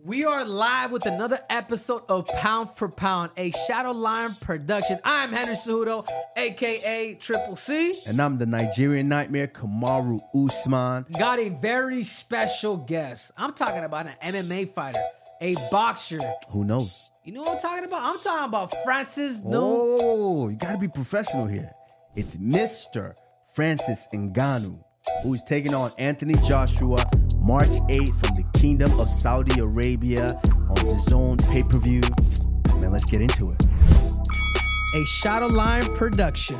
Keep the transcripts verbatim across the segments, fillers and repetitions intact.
We are live with another episode of Pound for Pound, a Shadow Lion production. I'm Henry Cejudo, a k a. Triple C. And I'm the Nigerian Nightmare, Kamaru Usman. Got a very special guest. I'm talking about an M M A fighter, a boxer. Who knows? You know what I'm talking about? I'm talking about Francis Ngannou. Oh, you got to be professional here. It's Mister Francis Ngannou, who is taking on Anthony Joshua March eighth from the Kingdom of Saudi Arabia on the Zone pay-per-view. Man, let's get into it. A Shadow Lion production.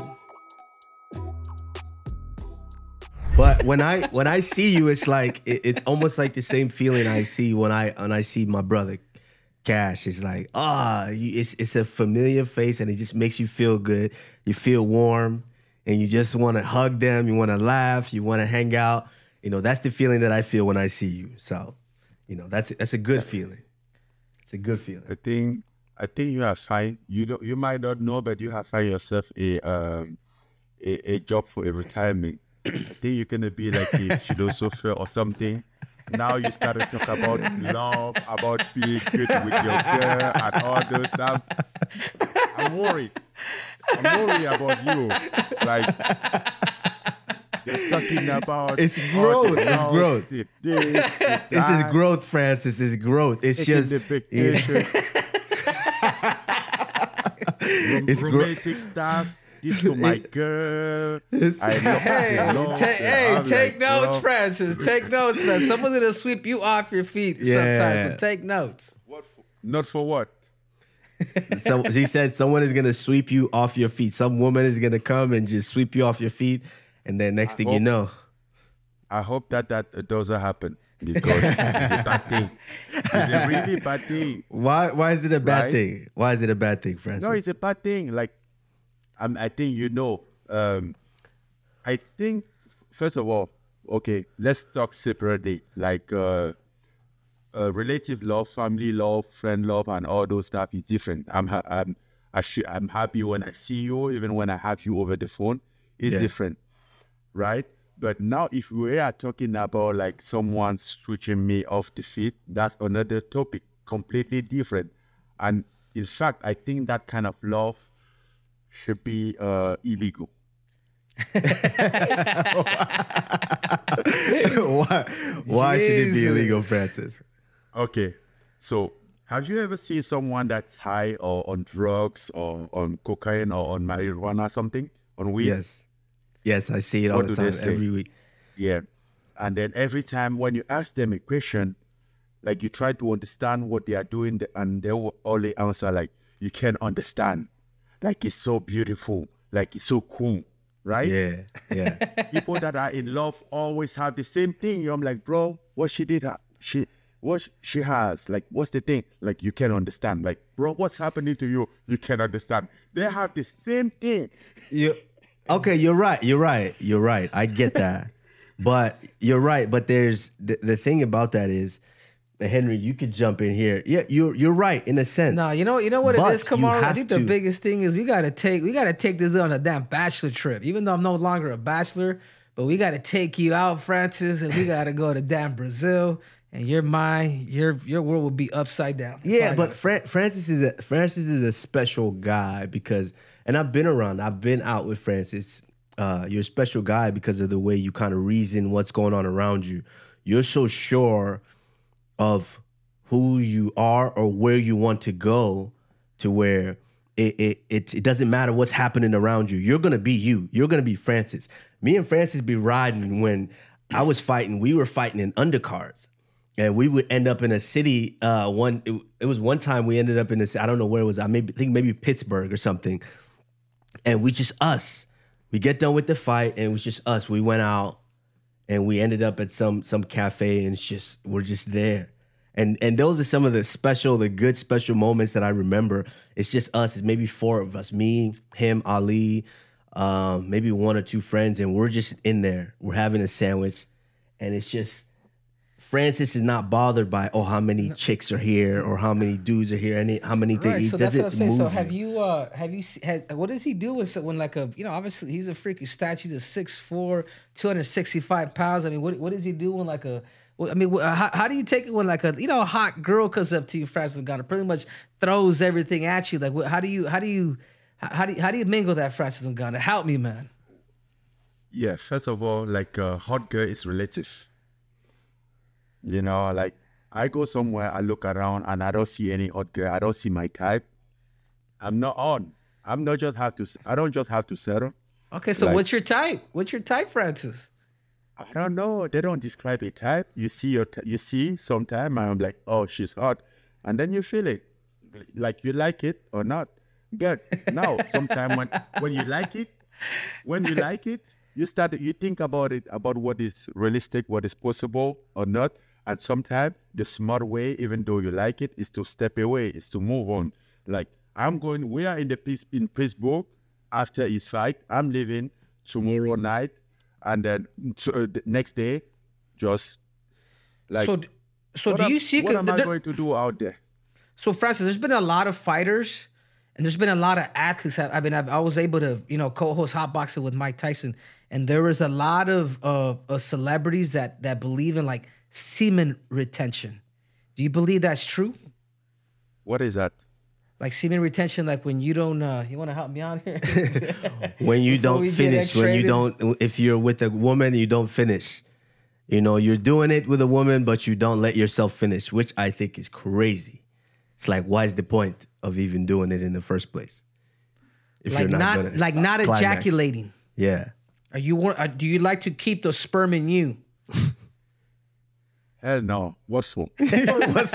But when I when I see you, it's like it, it's almost like the same feeling I see when I when I see my brother Cash. It's like ah, you it's it's a familiar face, and it just makes you feel good. You feel warm, and you just want to hug them. You want to laugh. You want to hang out. You know, that's the feeling that I feel when I see you. So, you know, that's that's a good feeling. It's a good feeling. I think I think you have find you don't you might not know, but you have find yourself a um a, a job for a retirement. I think you're gonna be like a philosopher or something. Now you start to talk about love, about being good with your girl and all those stuff. I'm worried. I'm worried about you. Like they're talking about it's growth. It's love, growth. The, this, the This is growth, Francis. It's growth. It's just the big yeah. picture. It's gro- romantic stuff. This to my girl. It's- I love Hey, I love ta- her. hey, I'm take like, notes, bro, Francis. Take notes, man. Someone's gonna sweep you off your feet Yeah. sometimes. So take notes. What for? Not for what? So he said someone is gonna sweep you off your feet. Some woman is gonna come and just sweep you off your feet, and then next I thing you hope- know, I hope that that doesn't happen because it's a bad thing. It's a really bad thing. why why is it a bad Right? thing? Why is it a bad thing, Francis? No, it's a bad thing. Like, um, I think you know. Um, I think first of all, okay, let's talk separately. Like, uh, uh, relative love, family love, friend love, and all those stuff is different. I'm ha- I'm I sh- I'm happy when I see you, even when I have you over the phone. It's Yeah. different, right? But now, if we are talking about like someone switching me off the feet, that's another topic, completely different. And in fact, I think that kind of love should be uh, illegal. why why should it be Jesus. illegal, Francis? Okay, so have you ever seen someone that's high or on drugs or on cocaine or on marijuana or something, on weed? Yes, yes, I see it all What the do they time, say? every week. Yeah. And then every time when you ask them a question, like you try to understand what they are doing, and they will only answer like, you can't understand. Like it's so beautiful, like it's so cool, right? Yeah, yeah. People that are in love always have the same thing. I'm like, bro, what she did, ha- she, what she has, like, what's the thing? Like, you can't understand. Like, bro, what's happening to you? You can't understand. They have the same thing. You okay? You're right. You're right. You're right. I get that, but you're right. But there's the, the thing about that is, and Henry, you could jump in here. Yeah, you're you're right in a sense. No, you know, you know what But it is, you Kamaru. I have think the to- biggest thing is we gotta take we gotta take this on a damn bachelor trip. Even though I'm no longer a bachelor, but we gotta take you out, Francis, and we gotta go to damn Brazil. And your mind, your your world will be upside down. That's all Yeah, I but gotta say. Fran- Francis is a Francis is a special guy because, and I've been around. I've been out with Francis. Uh, you're a special guy because of the way you kind of reason what's going on around you. You're so sure of who you are or where you want to go, to where it it it, it doesn't matter what's happening around you. You're gonna be you. You're gonna be Francis. Me and Francis be riding when I was fighting. We were fighting in undercards. And we would end up in a city. Uh, one, it, it was one time we ended up in this. I don't know where it was. I maybe think maybe Pittsburgh or something. And we just us. We get done with the fight, and it was just us. We went out, and we ended up at some some cafe, and it's just we're just there. And and those are some of the special, the good special moments that I remember. It's just us. It's maybe four of us: me, him, Ali, um, maybe one or two friends, and we're just in there. We're having a sandwich, and it's just. Francis is not bothered by oh how many chicks are here or how many dudes are here and how many things. Right, He so that's doesn't what I'm saying. move. So have you. you, uh, have you, se- had, what does he do with when like a, you know, obviously he's a freaking statue. He's a six foot four, two hundred sixty-five pounds. I mean, what what does he do when like a Well, I mean, wh- how, how do you take it when like a you know a hot girl comes up to you, Francis Ngannou, pretty much throws everything at you? Like, wh- how do you how do you how do you, how do you mingle that, Francis Ngannou? Help me, man. Yeah, first of all, like uh, hot girl is relative. You know, like I go somewhere, I look around, and I don't see any hot girl. I don't see my type. I'm not on. I'm not just have to. I don't just have to settle. Okay, so Like- what's your type? What's your type, Francis? I don't know. They don't describe a type. You see your. T- you see sometime I'm like, oh, she's hot, and then you feel it, like you like it or not. Good. Now, sometime when when you like it, when you like it, you start. You think about it, about what is realistic, what is possible or not. And sometimes the smart way, even though you like it, is to step away, is to move on. Like I'm going. We are in the peace in Pittsburgh after his fight. I'm leaving tomorrow night. And then to, uh, the next day, just like so, so what do am, you see? what am I there- going to do out there? So, Francis, there's been a lot of fighters, and there's been a lot of athletes. I mean, I've, I was able to, you know, co-host Hot Boxing with Mike Tyson, and there was a lot of uh, of celebrities that that believe in like semen retention. Do you believe that's true? What is that? Like semen retention, like when you don't, uh, you want to help me out here? When you Before we don't get finish, when you X-rated? don't, if you're with a woman, you don't finish. You know, you're doing it with a woman, but you don't let yourself finish, which I think is crazy. It's like, why is the point of even doing it in the first place? If like not, gonna like not climax. ejaculating. Yeah. Are you? want- uh, Do you like to keep the sperm in you? Hell no. What's wrong? what's,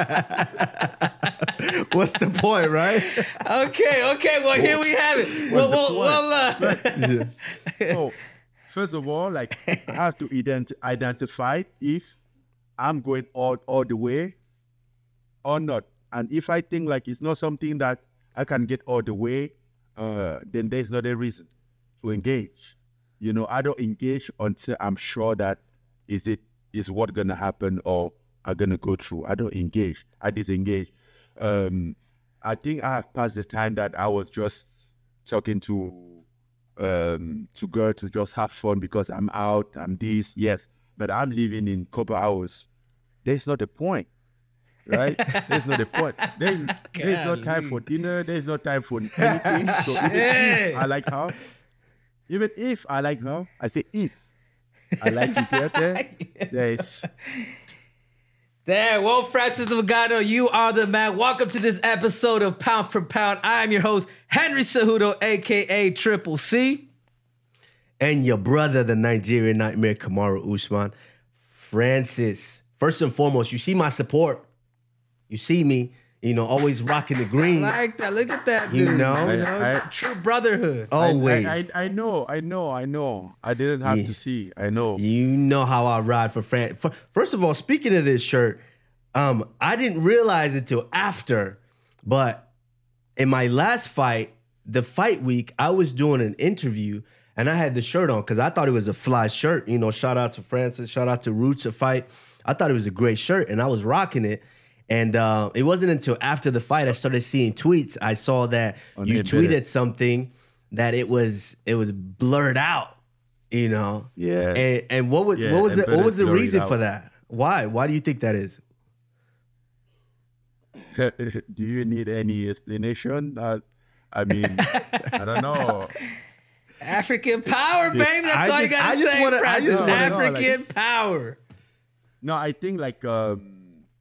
what's the point, right? Okay, okay. Well, here we have it. Well, the well, point? well, uh, So, first of all, like I have to ident- identify if I'm going all all the way or not. And if I think like it's not something that I can get all the way, uh, then there's not a reason to engage. You know, I don't engage until I'm sure that is it is what gonna happen or I'm gonna go through. I don't engage. I disengage. Um, I think I have passed the time that I was just talking to um to girl to just have fun because I'm out, I'm this, yes. But I'm living in couple hours. There's not the point. Right? There's not the point. There, there's no time for dinner. There's no time for anything. So even if I like her, even if I like her, I say if I like you better, there's there. Well, Francis Ngannou, you are the man. Welcome to this episode of Pound for Pound. I am your host, Henry Cejudo, aka Triple C. And your brother, the Nigerian Nightmare, Kamaru Usman. Francis, first and foremost, you see my support. You see me, you know, always rocking the green. Like that. Look at that, You dude. know? You know, I- I- true brotherhood. Always. I, I, I know, I know, I know. I didn't have Yeah. to see. I know. You know how I ride for Fran. For, first of all, speaking of this shirt, um, I didn't realize it till after, but in my last fight, the fight week, I was doing an interview and I had the shirt on because I thought it was a fly shirt. You know, shout out to Francis, shout out to Roots of Fight. I thought it was a great shirt and I was rocking it. And uh, it wasn't until after the fight I started seeing tweets. I saw that On you the tweeted internet. something that it was it was blurred out. You know, Yeah. And and what was Yeah, what was and the better what was the blur it reason out. for that? Why why do you think that is? Do you need any explanation? Uh, I mean, I don't know. African power, Yes. baby. That's I all just- you I gotta just say, wanna- I Francis. just wanna- African power. No, I think like um,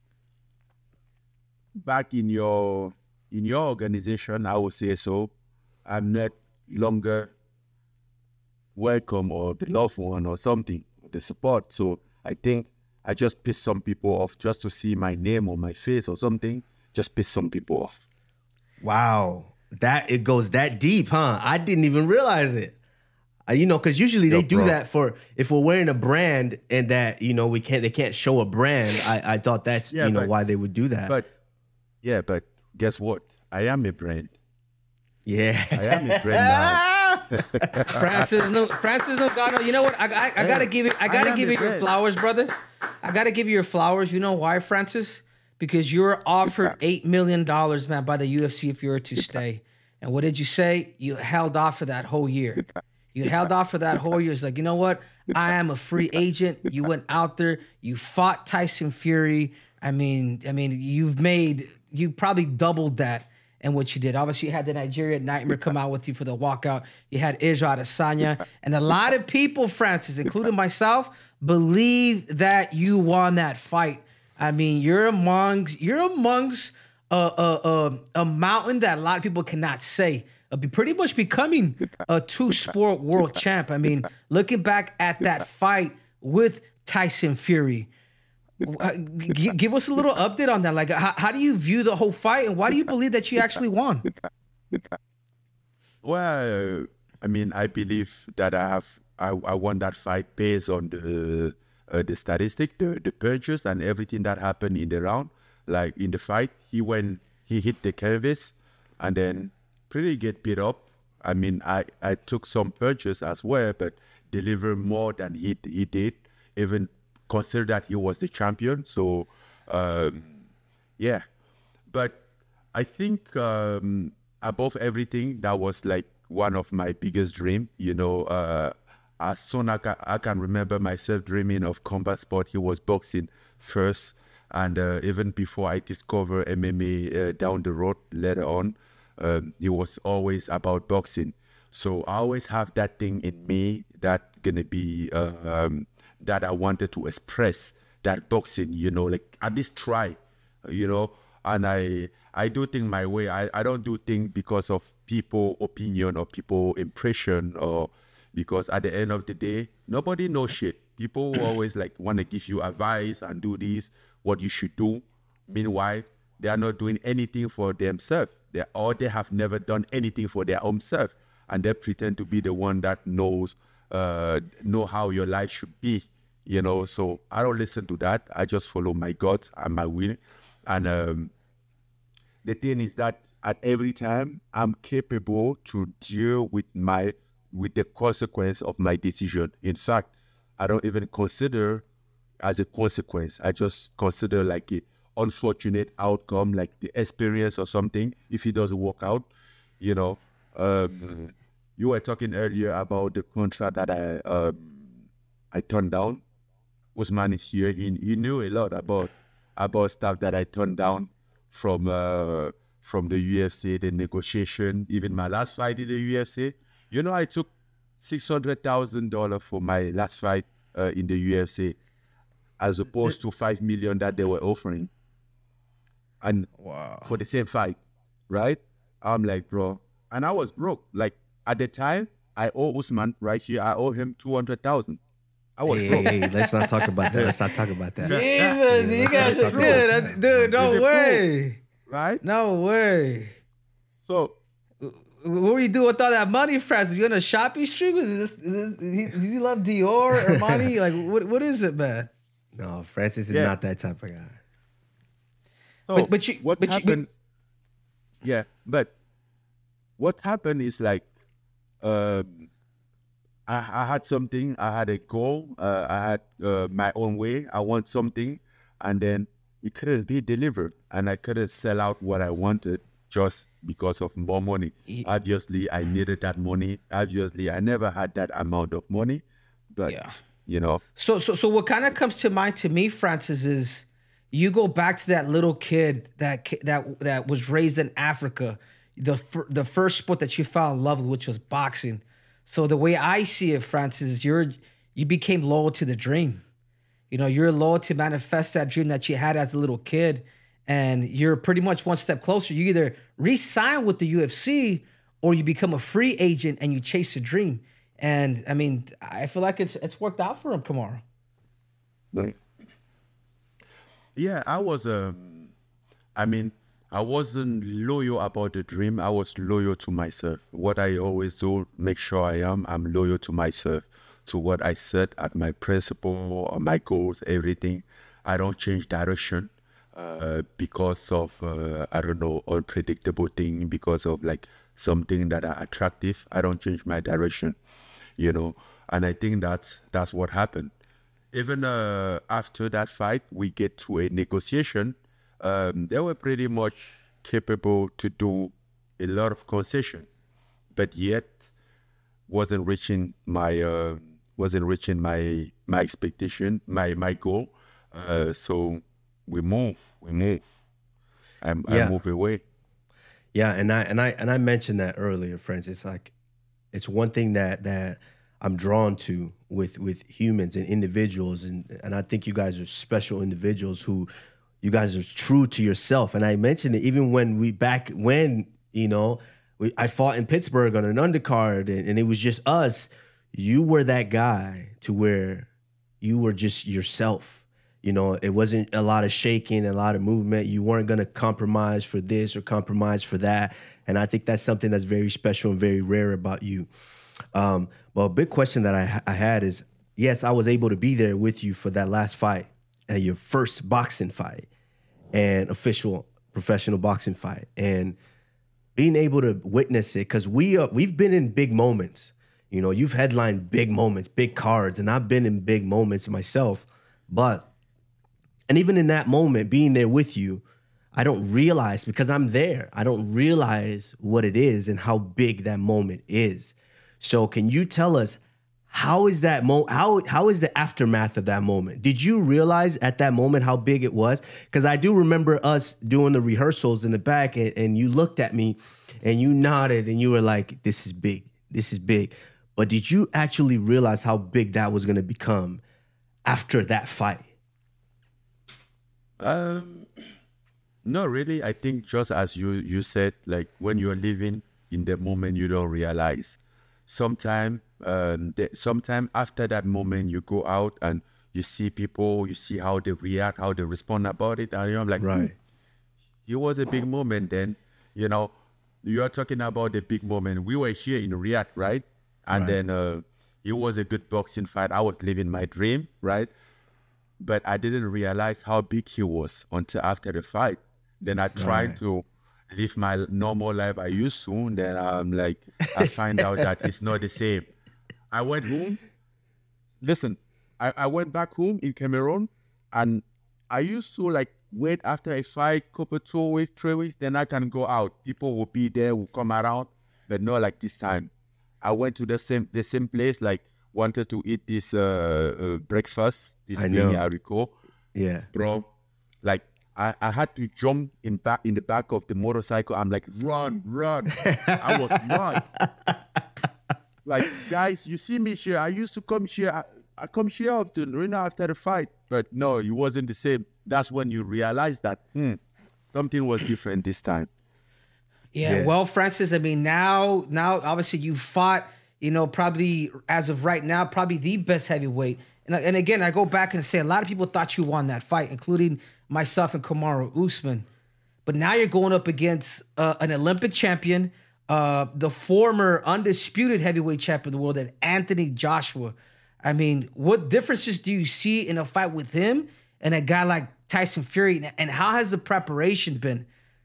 back in your in your organization, I would say so. I'm not longer welcome or the loved one or something, the support. So I think I just piss some people off just to see my name or my face or something. Just piss some people off. Wow, that it goes that deep, huh? I didn't even realize it. Uh, you know, because usually Yo, they do bro. that for if we're wearing a brand and that you know we can't they can't show a brand. I I thought that's Yeah, you know but- why they would do that. But yeah, but guess what? I am a brand. yeah, I am a brand now. Francis, no, Francis Ngannou. You know what? I, I, I gotta Hey, give you. I I gotta am give you the your best. flowers, brother. I gotta give you your flowers. You know why, Francis? Because you were offered eight million dollars, man, by the U F C if you were to stay. And what did you say? You held off for that whole year. You held off for that whole year. It's like, you know what? I am a free agent. You went out there. You fought Tyson Fury. I mean, I mean, you've made, you probably doubled that in what you did. Obviously, you had the Nigeria Nightmare come out with you for the walkout. You had Israel Adesanya. And a lot of people, Francis, including myself, believe that you won that fight. I mean, you're amongst, you're amongst a, a, a, a mountain that a lot of people cannot say. Uh, be pretty much becoming a two-sport world champ. I mean, looking back at that fight with Tyson Fury, uh, g- give us a little update on that. Like, how, how do you view the whole fight, and why do you believe that you actually won? Well, I mean, I believe that I have I, I won that fight based on the uh, the statistic, the the punches, and everything that happened in the round. Like in the fight, he went, he hit the canvas, and then pretty get beat up. I mean, I, I took some punches as well, but delivered more than he he did. Even consider that he was the champion. So, um, yeah. But I think um, above everything, that was like one of my biggest dream. You know, uh, as soon as I can, I can remember myself dreaming of combat sport, he was boxing first. And uh, even before I discovered M M A uh, down the road later on, Um, it was always about boxing. So I always have that thing in me that gonna be uh, um, that I wanted to express that boxing, you know, like at least try, you know. And I I do things my way. I, I don't do things because of people opinion or people impression, or because at the end of the day, nobody knows shit. People always like want to give you advice and do this, what you should do. Meanwhile, they are not doing anything for themselves. They, or they have never done anything for their own self, and they pretend to be the one that knows uh, know how your life should be, you know. So I don't listen to that. I just follow my gut and my will. And um, the thing is that at every time I'm capable to deal with my with the consequence of my decision. In fact, I don't even consider as a consequence. I just consider like a unfortunate outcome, like the experience or something, if it doesn't work out, you know. Um, you were talking earlier about the contract that I um, I turned down. Usman is here. He, he knew a lot about about stuff that I turned down from uh, from the U F C, the negotiation, even my last fight in the U F C. You know, I took six hundred thousand dollars for my last fight uh, in the U F C, as opposed to five million that they were offering. And Wow. for the same fight, right? I'm like, bro, and I was broke. Like at the time, I owe Usman right here. I owe him two hundred thousand. I was Hey, broke. hey, hey, let's not talk about that. Let's not talk about that. Jesus, you guys are good. Dude, no Is it way. Right? No way. So What were you doing with all that money, Francis? You on a shopping street? Is this, is this, does he love Dior or money? Like, what, what is it, man? No, Francis is Yeah. not that type of guy. So But- but you- what but you- happened? yeah, but what happened is like, um, I, I had something. I had a goal. Uh, I had uh, my own way. I want something, and then it couldn't be delivered, and I couldn't sell out what I wanted just because of more money. Ye- Obviously, I needed that money. Obviously, I never had that amount of money, but Yeah. you know, So, so, so what kind of comes to mind to me, Francis, is you go back to that little kid that ki- that that was raised in Africa, the fir- the first sport that you fell in love with, which was boxing. So the way I see it, Francis, you're you became loyal to the dream. You know, you're loyal to manifest that dream that you had as a little kid, and you're pretty much one step closer. You either re-sign with the U F C or you become a free agent and you chase the dream. And I mean, I feel like it's it's worked out for him, Kamaru. Like, yeah, I was. Um, I mean, I wasn't loyal about the dream. I was loyal to myself. What I always do, make sure I am. I'm loyal to myself, to what I set at my principle, or my goals, everything. I don't change direction uh, because of uh, I don't know, unpredictable thing. Because of like something that are attractive, I don't change my direction. You know, and I think that's that's what happened. Even uh, after that fight, we get to a negotiation. Um, they were pretty much capable to do a lot of concession, but yet wasn't reaching my uh, wasn't reaching my my expectation, my my goal. Uh, so we move, we move. I, Yeah. I move away. Yeah, and I and I and I mentioned that earlier, friends. It's like it's one thing that that I'm drawn to with with humans and individuals, and and I think you guys are special individuals who you guys are true to yourself. And I mentioned it even when we back when you know we, I fought in Pittsburgh on an undercard, and, and it was just us. You were that guy to where you were just yourself. You know, it wasn't a lot of shaking, a lot of movement. You weren't going to compromise for this or compromise for that. And I think that's something that's very special and very rare about you. Um, but a big question that I, I had is, yes, I was able to be there with you for that last fight, at your first boxing fight and official professional boxing fight. And being able to witness it, because we are, we've been in big moments. You know, you've headlined big moments, big cards, and I've been in big moments myself. But And even in that moment, being there with you, I don't realize, because I'm there, I don't realize what it is and how big that moment is. So can you tell us, how is that mo- how how is the aftermath of that moment? Did you realize at that moment how big it was? Because I do remember us doing the rehearsals in the back, and, and you looked at me and you nodded and you were like, this is big, this is big. But did you actually realize how big that was going to become after that fight? Um, no, really. I think just as you you said, like when you're living in the moment, you don't realize. Sometime, um, the, sometime after that moment, you go out and you see people, you see how they react, how they respond about it, and you're like, Right. hmm, it was a big moment. Then, you know, you are talking about the big moment. We were here in Riyadh, right? And Right. then uh, it was a good boxing fight. I was living my dream, right? But I didn't realize how big he was until after the fight. Then I tried Right. to live my normal life I used to. And then I'm like, I find out that it's not the same. I went home. Listen, I, I went back home in Cameroon, and I used to like wait after a fight, couple two weeks, three weeks, then I can go out. People will be there, will come around, but not like this time. I went to the same the same place, like wanted to eat this uh, uh, breakfast, this I know. beignet haricot, Yeah. bro. Like I, I had to jump in back in the back of the motorcycle. I'm like, run, run. I was run. Like, guys, you see me here. I used to come here. I, I come here often, right now after the fight. But no, it wasn't the same. That's when you realize that hmm, something was different this time. Yeah, Yeah. well, Francis, I mean, now, now, obviously, you fought, you know, probably as of right now, probably the best heavyweight. And, and again, I go back and say a lot of people thought you won that fight, including myself and Kamaru Usman. But now you're going up against uh, an Olympic champion, uh, the former undisputed heavyweight champion of the world, and Anthony Joshua. I mean, what differences do you see in a fight with him and a guy like Tyson Fury? And how has the preparation been?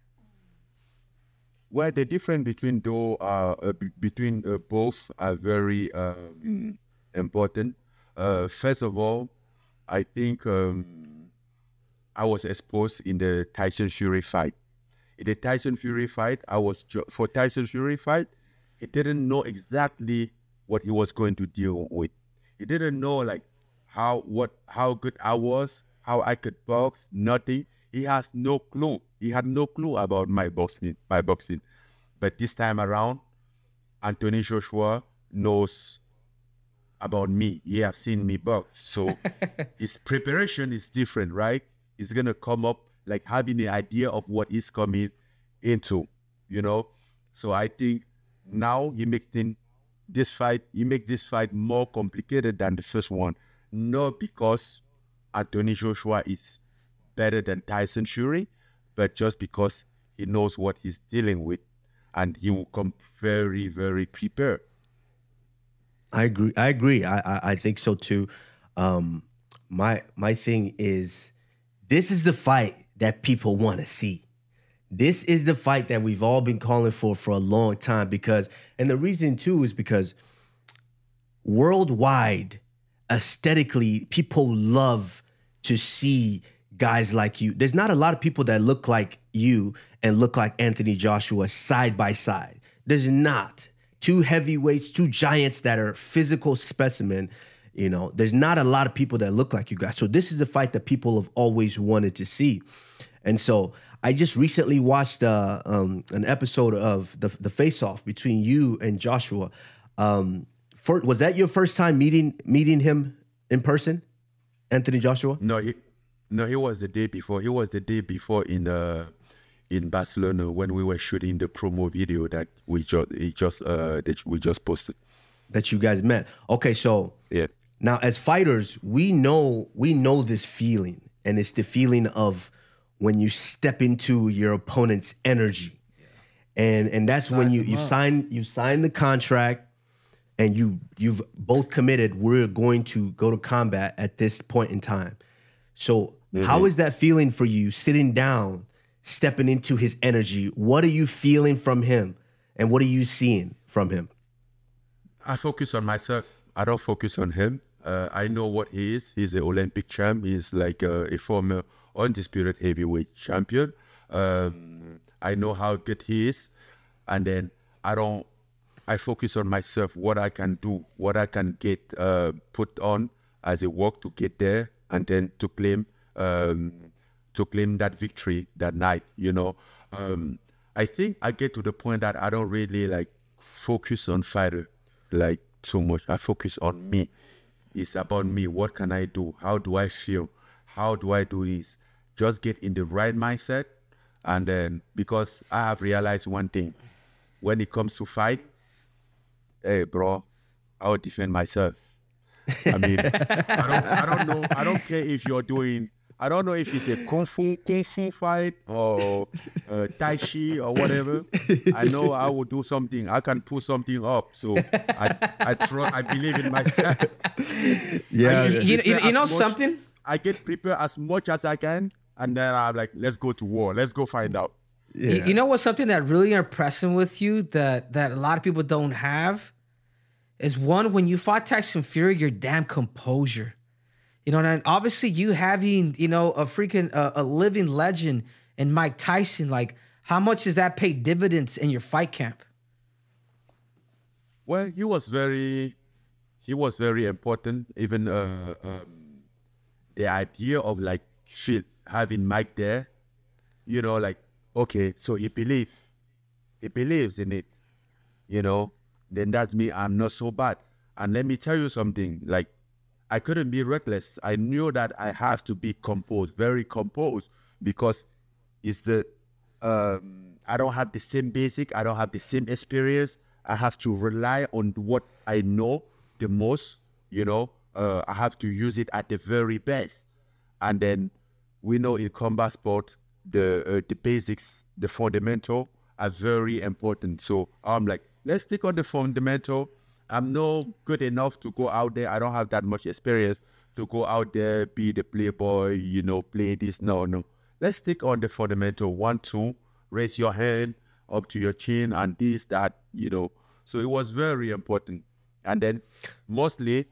Well, the difference between though uh, uh b- between uh, both are very um, important. Uh, first of all, I think um, I was exposed in the Tyson Fury fight. In the Tyson Fury fight, I was ju- for Tyson Fury fight. He didn't know exactly what he was going to deal with. He didn't know like how what how good I was, how I could box. Nothing. He has no clue. He had no clue about my boxing. My boxing. But this time around, Anthony Joshua knows about me. He have seen me box. So his preparation is different, right? He's gonna come up like having the idea of what he's coming into, you know. So I think now he makes thing, this fight, he makes this fight more complicated than the first one. Not because Anthony Joshua is better than Tyson Fury, but just because he knows what he's dealing with, and he will come very, very prepared. I agree. I agree. I, I I think so too. Um, my my thing is, this is the fight that people want to see. This is the fight that we've all been calling for for a long time, because, and the reason too is because worldwide, aesthetically, people love to see guys like you. There's not a lot of people that look like you and look like Anthony Joshua side by side. There's not two heavyweights, two giants that are physical specimen. You know, there's not a lot of people that look like you guys. So this is the fight that people have always wanted to see. And so I just recently watched uh, um, an episode of the the Face Off between you and Joshua. Um, for, was that your first time meeting meeting him in person, Anthony Joshua? No, he, no, he was the day before. He was the day before in uh, in Barcelona when we were shooting the promo video that we just he just uh, that we just posted. That you guys met. Okay, so yeah. Now as fighters, we know we know this feeling, and it's the feeling of when you step into your opponent's energy, yeah. and and that's Size when you you sign you sign the contract, and you you've both committed. We're going to go to combat at this point in time. So mm-hmm. how is that feeling for you? Sitting down, stepping into his energy. What are you feeling from him, and what are you seeing from him? I focus on myself. I don't focus on him. Uh, I know what he is. He's an Olympic champ. He's like a, a former undisputed heavyweight champion. Um, I know how good he is. And then I don't, I focus on myself, what I can do, what I can get uh, put on as a work to get there, and then to claim, um, to claim that victory that night, you know. Um, I think I get to the point that I don't really like focus on fighter like so much. I focus on me. It's about me. What can I do? How do I feel? How do I do this? Just get in the right mindset. And then, because I have realized one thing, when it comes to fight, hey, bro, I'll defend myself. I mean, I don't, I don't know. I don't care if you're doing, I don't know if it's a Kung Fu, Kung Fu fight or uh, Tai Chi or whatever. I know I will do something. I can pull something up. So I, I try, I believe in myself. Yeah. You, you, you, you know much, something? I get prepared as much as I can. And then I'm like, let's go to war. Let's go find out. Yeah. You, you know what's something that really impressing with you that, that a lot of people don't have? Is one, when you fought Tyson Fury, your damn composure. You know, and obviously you having, you know, a freaking, uh, a living legend in Mike Tyson, like, how much does that pay dividends in your fight camp? Well, he was very, he was very important. Even uh, um, the idea of like, shit, having Mike there, you know, like, okay, so he believes, he believes in it, you know, then that means I'm not so bad. And let me tell you something, like, I couldn't be reckless. I knew that I have to be composed, very composed, because it's the, um, I don't have the same basic, I don't have the same experience. I have to rely on what I know the most, you know, uh, I have to use it at the very best. And then we know in combat sport, the uh, the basics, the fundamental are very important. So I'm like, let's stick on the fundamental. I'm not good enough to go out there. I don't have that much experience to go out there, be the playboy, you know, play this. No, no. Let's stick on the fundamental. One, two, raise your hand up to your chin and this, that, you know. So it was very important. And then mostly,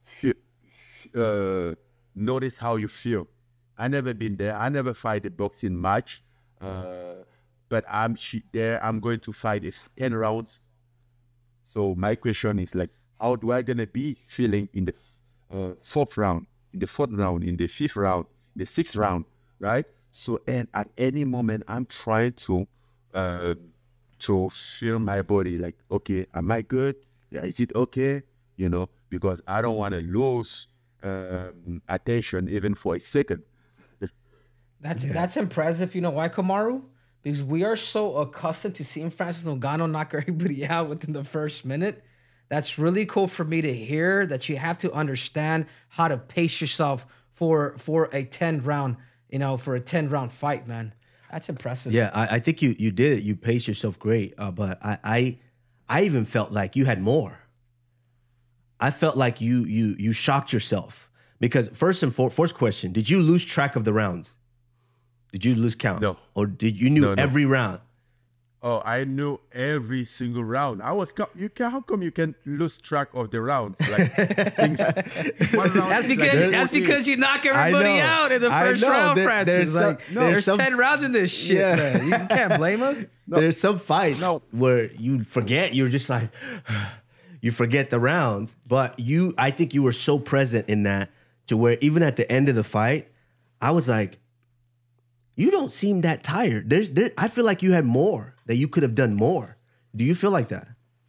uh, notice how you feel. I never been there. I never fight a boxing match. Uh, but I'm there. I'm going to fight it ten rounds. So my question is like, how do I gonna be feeling in the uh, fourth round, in the fourth round, in the fifth round, the sixth round, right? So and at any moment, I'm trying to uh, to feel my body like, okay, am I good? Yeah, is it okay? You know, because I don't want to lose um, attention even for a second. That's yeah. that's impressive. You know why, Kamaru? Because we are so accustomed to seeing Francis Ngannou knock everybody out within the first minute. That's really cool for me to hear, that you have to understand how to pace yourself for for a ten round, you know, for a ten round fight, man. That's impressive. Yeah, I, I think you you did it. You paced yourself great. Uh, but I, I I even felt like you had more. I felt like you you you shocked yourself. Because first and foremost, first question, did you lose track of the rounds? Did you lose count? No. Or did you knew no, no. every round? Oh, I knew every single round. I was, co- you can, how come you can lose track of the rounds? Like things. One round That's is like because fourteen. that's because you knock everybody know. out in the I first know. round, There- Francis. there's some- like, no, there's there's some- ten rounds in this shit, Yeah. man. You can't blame us. There's some fights No. where you forget. You're just like, you forget the rounds. But you, I think you were so present in that to where even at the end of the fight, I was like, you don't seem that tired. There's, there, I feel like you had more, that you could have done more. Do you feel like that?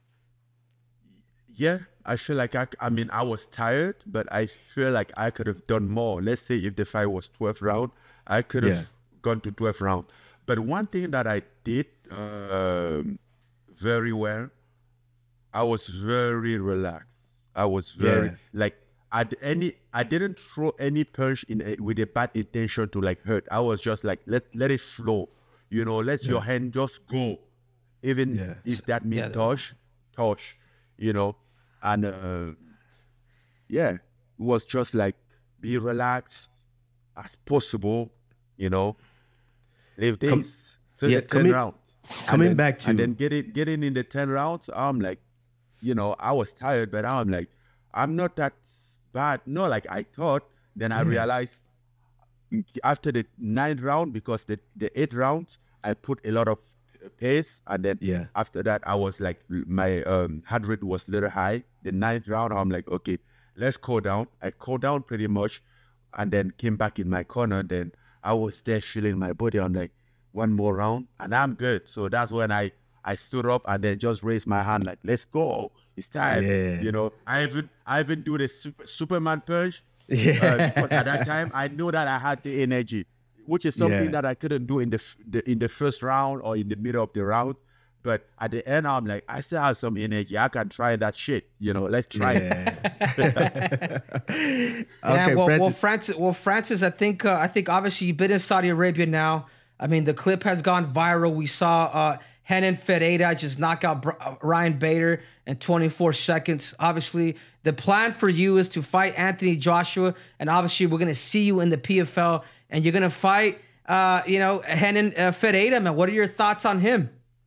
Yeah, I feel like I, I mean, I was tired, but I feel like I could have done more. Let's say if the fight was twelve round, I could have Yeah. gone to twelve round. But one thing that I did um, very well, I was very relaxed. I was very Yeah. like I any I didn't throw any punch in a, with a bad intention to like hurt. I was just like let let it flow, you know. Let your hand just go, even Yeah. if that means yeah, that- touch, touch, you know. And uh, yeah, it was just like be relaxed as possible, you know. Leave Com- this to yeah, the ten coming- rounds. And coming then- back to- and then get it getting in the ten rounds. I'm like, you know, I was tired, but I'm like, I'm not that bad. No, like I thought. Then I realized after the ninth round, because the the eighth round I put a lot of pace, and then Yeah. after that I was like my um, heart rate was a little high. The ninth round, I'm like, okay, let's cool down. I cooled down pretty much, and then came back in my corner. Then I was there feeling my body. I'm like, one more round, and I'm good. So that's when I I stood up and then just raised my hand like, let's go. It's time. Yeah. You know, I even I even do the super, Superman punch. Yeah. Uh, because at that time I knew that I had the energy, which is something Yeah. that I couldn't do in the, f- the in the first round or in the middle of the round. But at the end, I'm like, I still have some energy. I can try that shit. You know, let's try it. Yeah. Yeah, okay, well, well, Francis. Francis, well, Francis, I think, uh, I think, obviously, you've been in Saudi Arabia now. I mean, the clip has gone viral. We saw uh, Renan Ferreira just knock out Br- uh, Ryan Bader in twenty-four seconds. Obviously, the plan for you is to fight Anthony Joshua, and obviously, we're gonna see you in the P F L, and you're gonna fight, uh, you know, Renan uh, Ferreira. Man, what are your thoughts on him?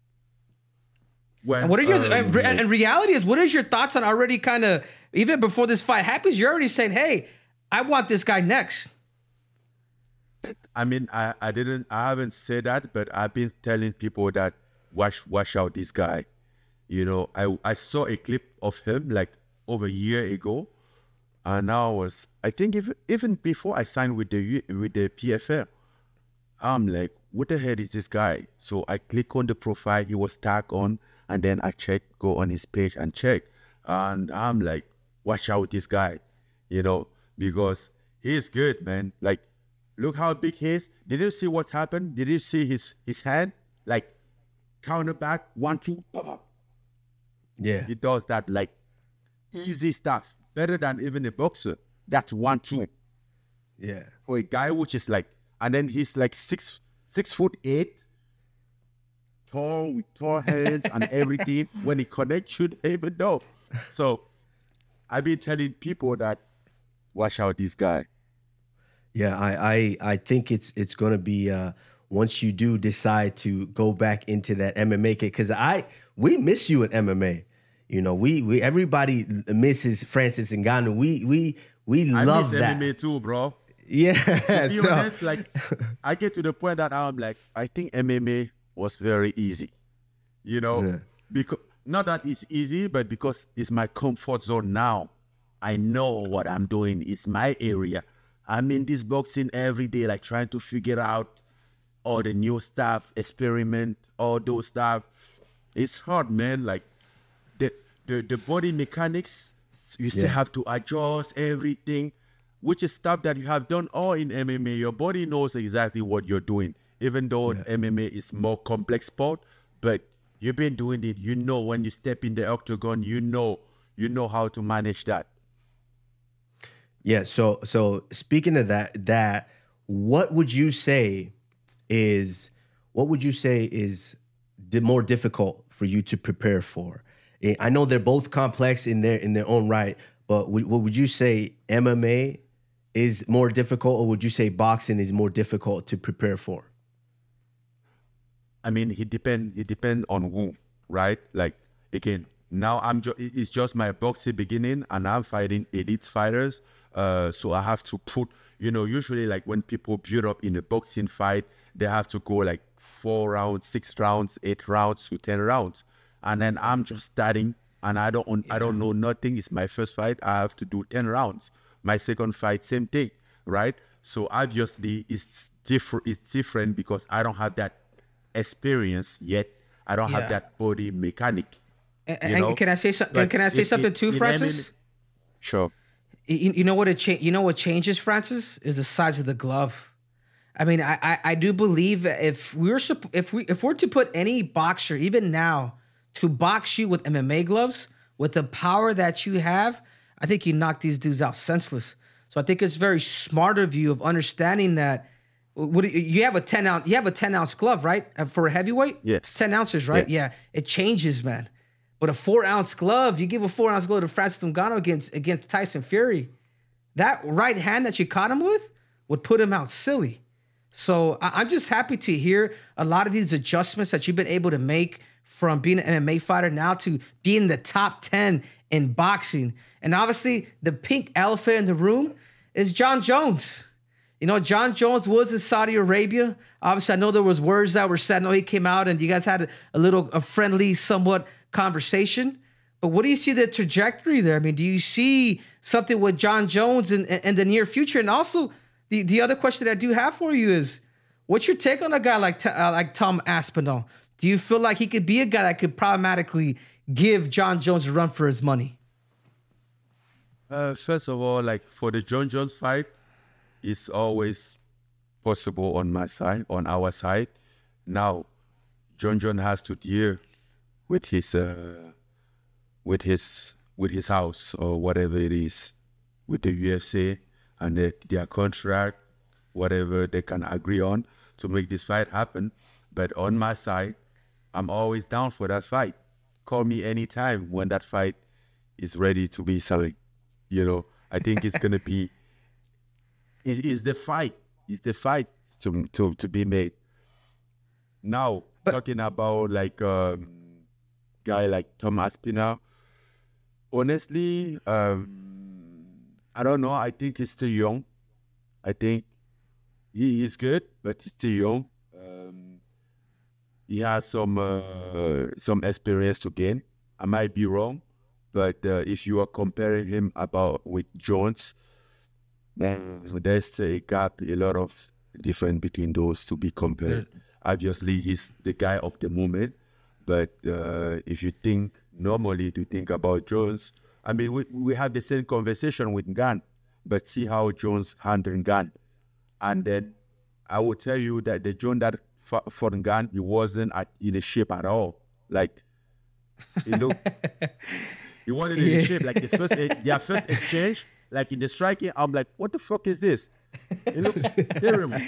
When, And what are your um, and, and, and reality is, what is your thoughts on already kind of even before this fight happens? You're already saying, hey, I want this guy next. I mean, I, I didn't, I haven't said that, but I've been telling people that watch, watch out this guy. You know, I, I saw a clip of him like over a year ago, and I was, I think even, even before I signed with the U- with the P F L, I'm like, what the hell is this guy? So I click on the profile he was tagged on, and then I check, go on his page and check, and I'm like, watch out this guy, you know, because he's good, man. Like, look how big he is. Did you see what happened? Did you see his his hand? Like, counter back, one, two, pop, pop. Yeah. He does that like easy stuff, better than even a boxer. That's one, two. Yeah. For a guy which is like, and then he's like six six foot eight, tall with tall hands and everything. When he connects, you don't even know. So I've been telling people that watch out this guy. Yeah, I, I I think it's it's gonna be uh, once you do decide to go back into that M M A kick, because I we miss you in M M A. You know, we we everybody misses Francis Ngannou. We we we I love miss that. M M A too, bro. Yeah. To be so- honest, like I get to the point that I'm like, I think M M A was very easy. You know, Yeah. because not that it's easy, but because it's my comfort zone now. I know what I'm doing. It's my area. I'm in this boxing every day, like trying to figure out all the new stuff, experiment, all those stuff. It's hard, man. Like the the, the body mechanics, you still Yeah. have to adjust everything, which is stuff that you have done all in M M A. Your body knows exactly what you're doing, even though Yeah. M M A is more complex sport. But you've been doing it. You know when you step in the octagon, you know you know how to manage that. Yeah. So so speaking of that, that what would you say is what would you say is the more difficult for you to prepare for? Eh, I know they're both complex in their in their own right, but would, what would you say M M A is more difficult, or would you say boxing is more difficult to prepare for? I mean, it depend. It depend on who, right? Like again, now I'm just. It's just my boxing beginning, and I'm fighting elite fighters. Uh, so I have to put. You know, usually like when people build up in a boxing fight, they have to go like four rounds, six rounds, eight rounds to ten rounds, and then I'm just starting, and I don't. Yeah. I don't know nothing. It's my first fight. I have to do ten rounds. My second fight, same thing, right? So obviously it's different. It's different because I don't have that experience yet. I don't yeah. have that body mechanic. And, and can I say something? Can I say it, something it, too, it, Francis? It, sure. You, you know what it cha- You know what changes, Francis, is the size of the glove. I mean, I, I, I do believe if we were if we if we're to put any boxer even now to box you with M M A gloves with the power that you have, I think you knock these dudes out senseless. So I think it's very smart of you of understanding that. What you have a ten ounce you have a ten ounce glove, right? For a heavyweight? Yes. It's ten ounces, right? Yes. Yeah. It changes, man. But a four ounce glove, you give a four ounce glove to Francis Ngannou against against Tyson Fury. That right hand that you caught him with would put him out silly. So I, I'm just happy to hear a lot of these adjustments that you've been able to make from being an M M A fighter now to being the top ten in boxing. And obviously the pink elephant in the room is Jon Jones. You know, Jon Jones was in Saudi Arabia. Obviously, I know there was words that were said. I know he came out and you guys had a, a little, a friendly, somewhat conversation. But what do you see the trajectory there? I mean, do you see something with Jon Jones in, in, in the near future? And also, the, the other question that I do have for you is, what's your take on a guy like uh, like Tom Aspinall? Do you feel like he could be a guy that could problematically give Jon Jones a run for his money? Uh, first of all, like for the Jon Jones fight, it's always possible on my side, on our side. Now, Jon Jones has to deal with his, uh, with his, with his house or whatever it is, with the U F C and the, their contract, whatever they can agree on to make this fight happen. But on my side, I'm always down for that fight. Call me anytime when that fight is ready to be something. You know, I think it's gonna be. It is the fight. It's the fight to to to be made. Now but, talking about like um, guy like Tom Aspinall. Honestly, um, I don't know. I think he's still young. I think he is good, but he's still young. Um, he has some uh, some experience to gain. I might be wrong, but uh, if you are comparing him about with Jones. Then there's a gap, a lot of difference between those to be compared. Yeah. Obviously, he's the guy of the moment. But uh, if you think normally to think about Jones, I mean, we, we have the same conversation with Ngannou, but see how Jones handled Ngannou. And then I will tell you that the Jones that fought for Ngannou, he wasn't at, in a shape at all. Like, you know, he wasn't in yeah. shape. Like the first, their first exchange, like in the striking, I'm like, what the fuck is this? It looks terrible.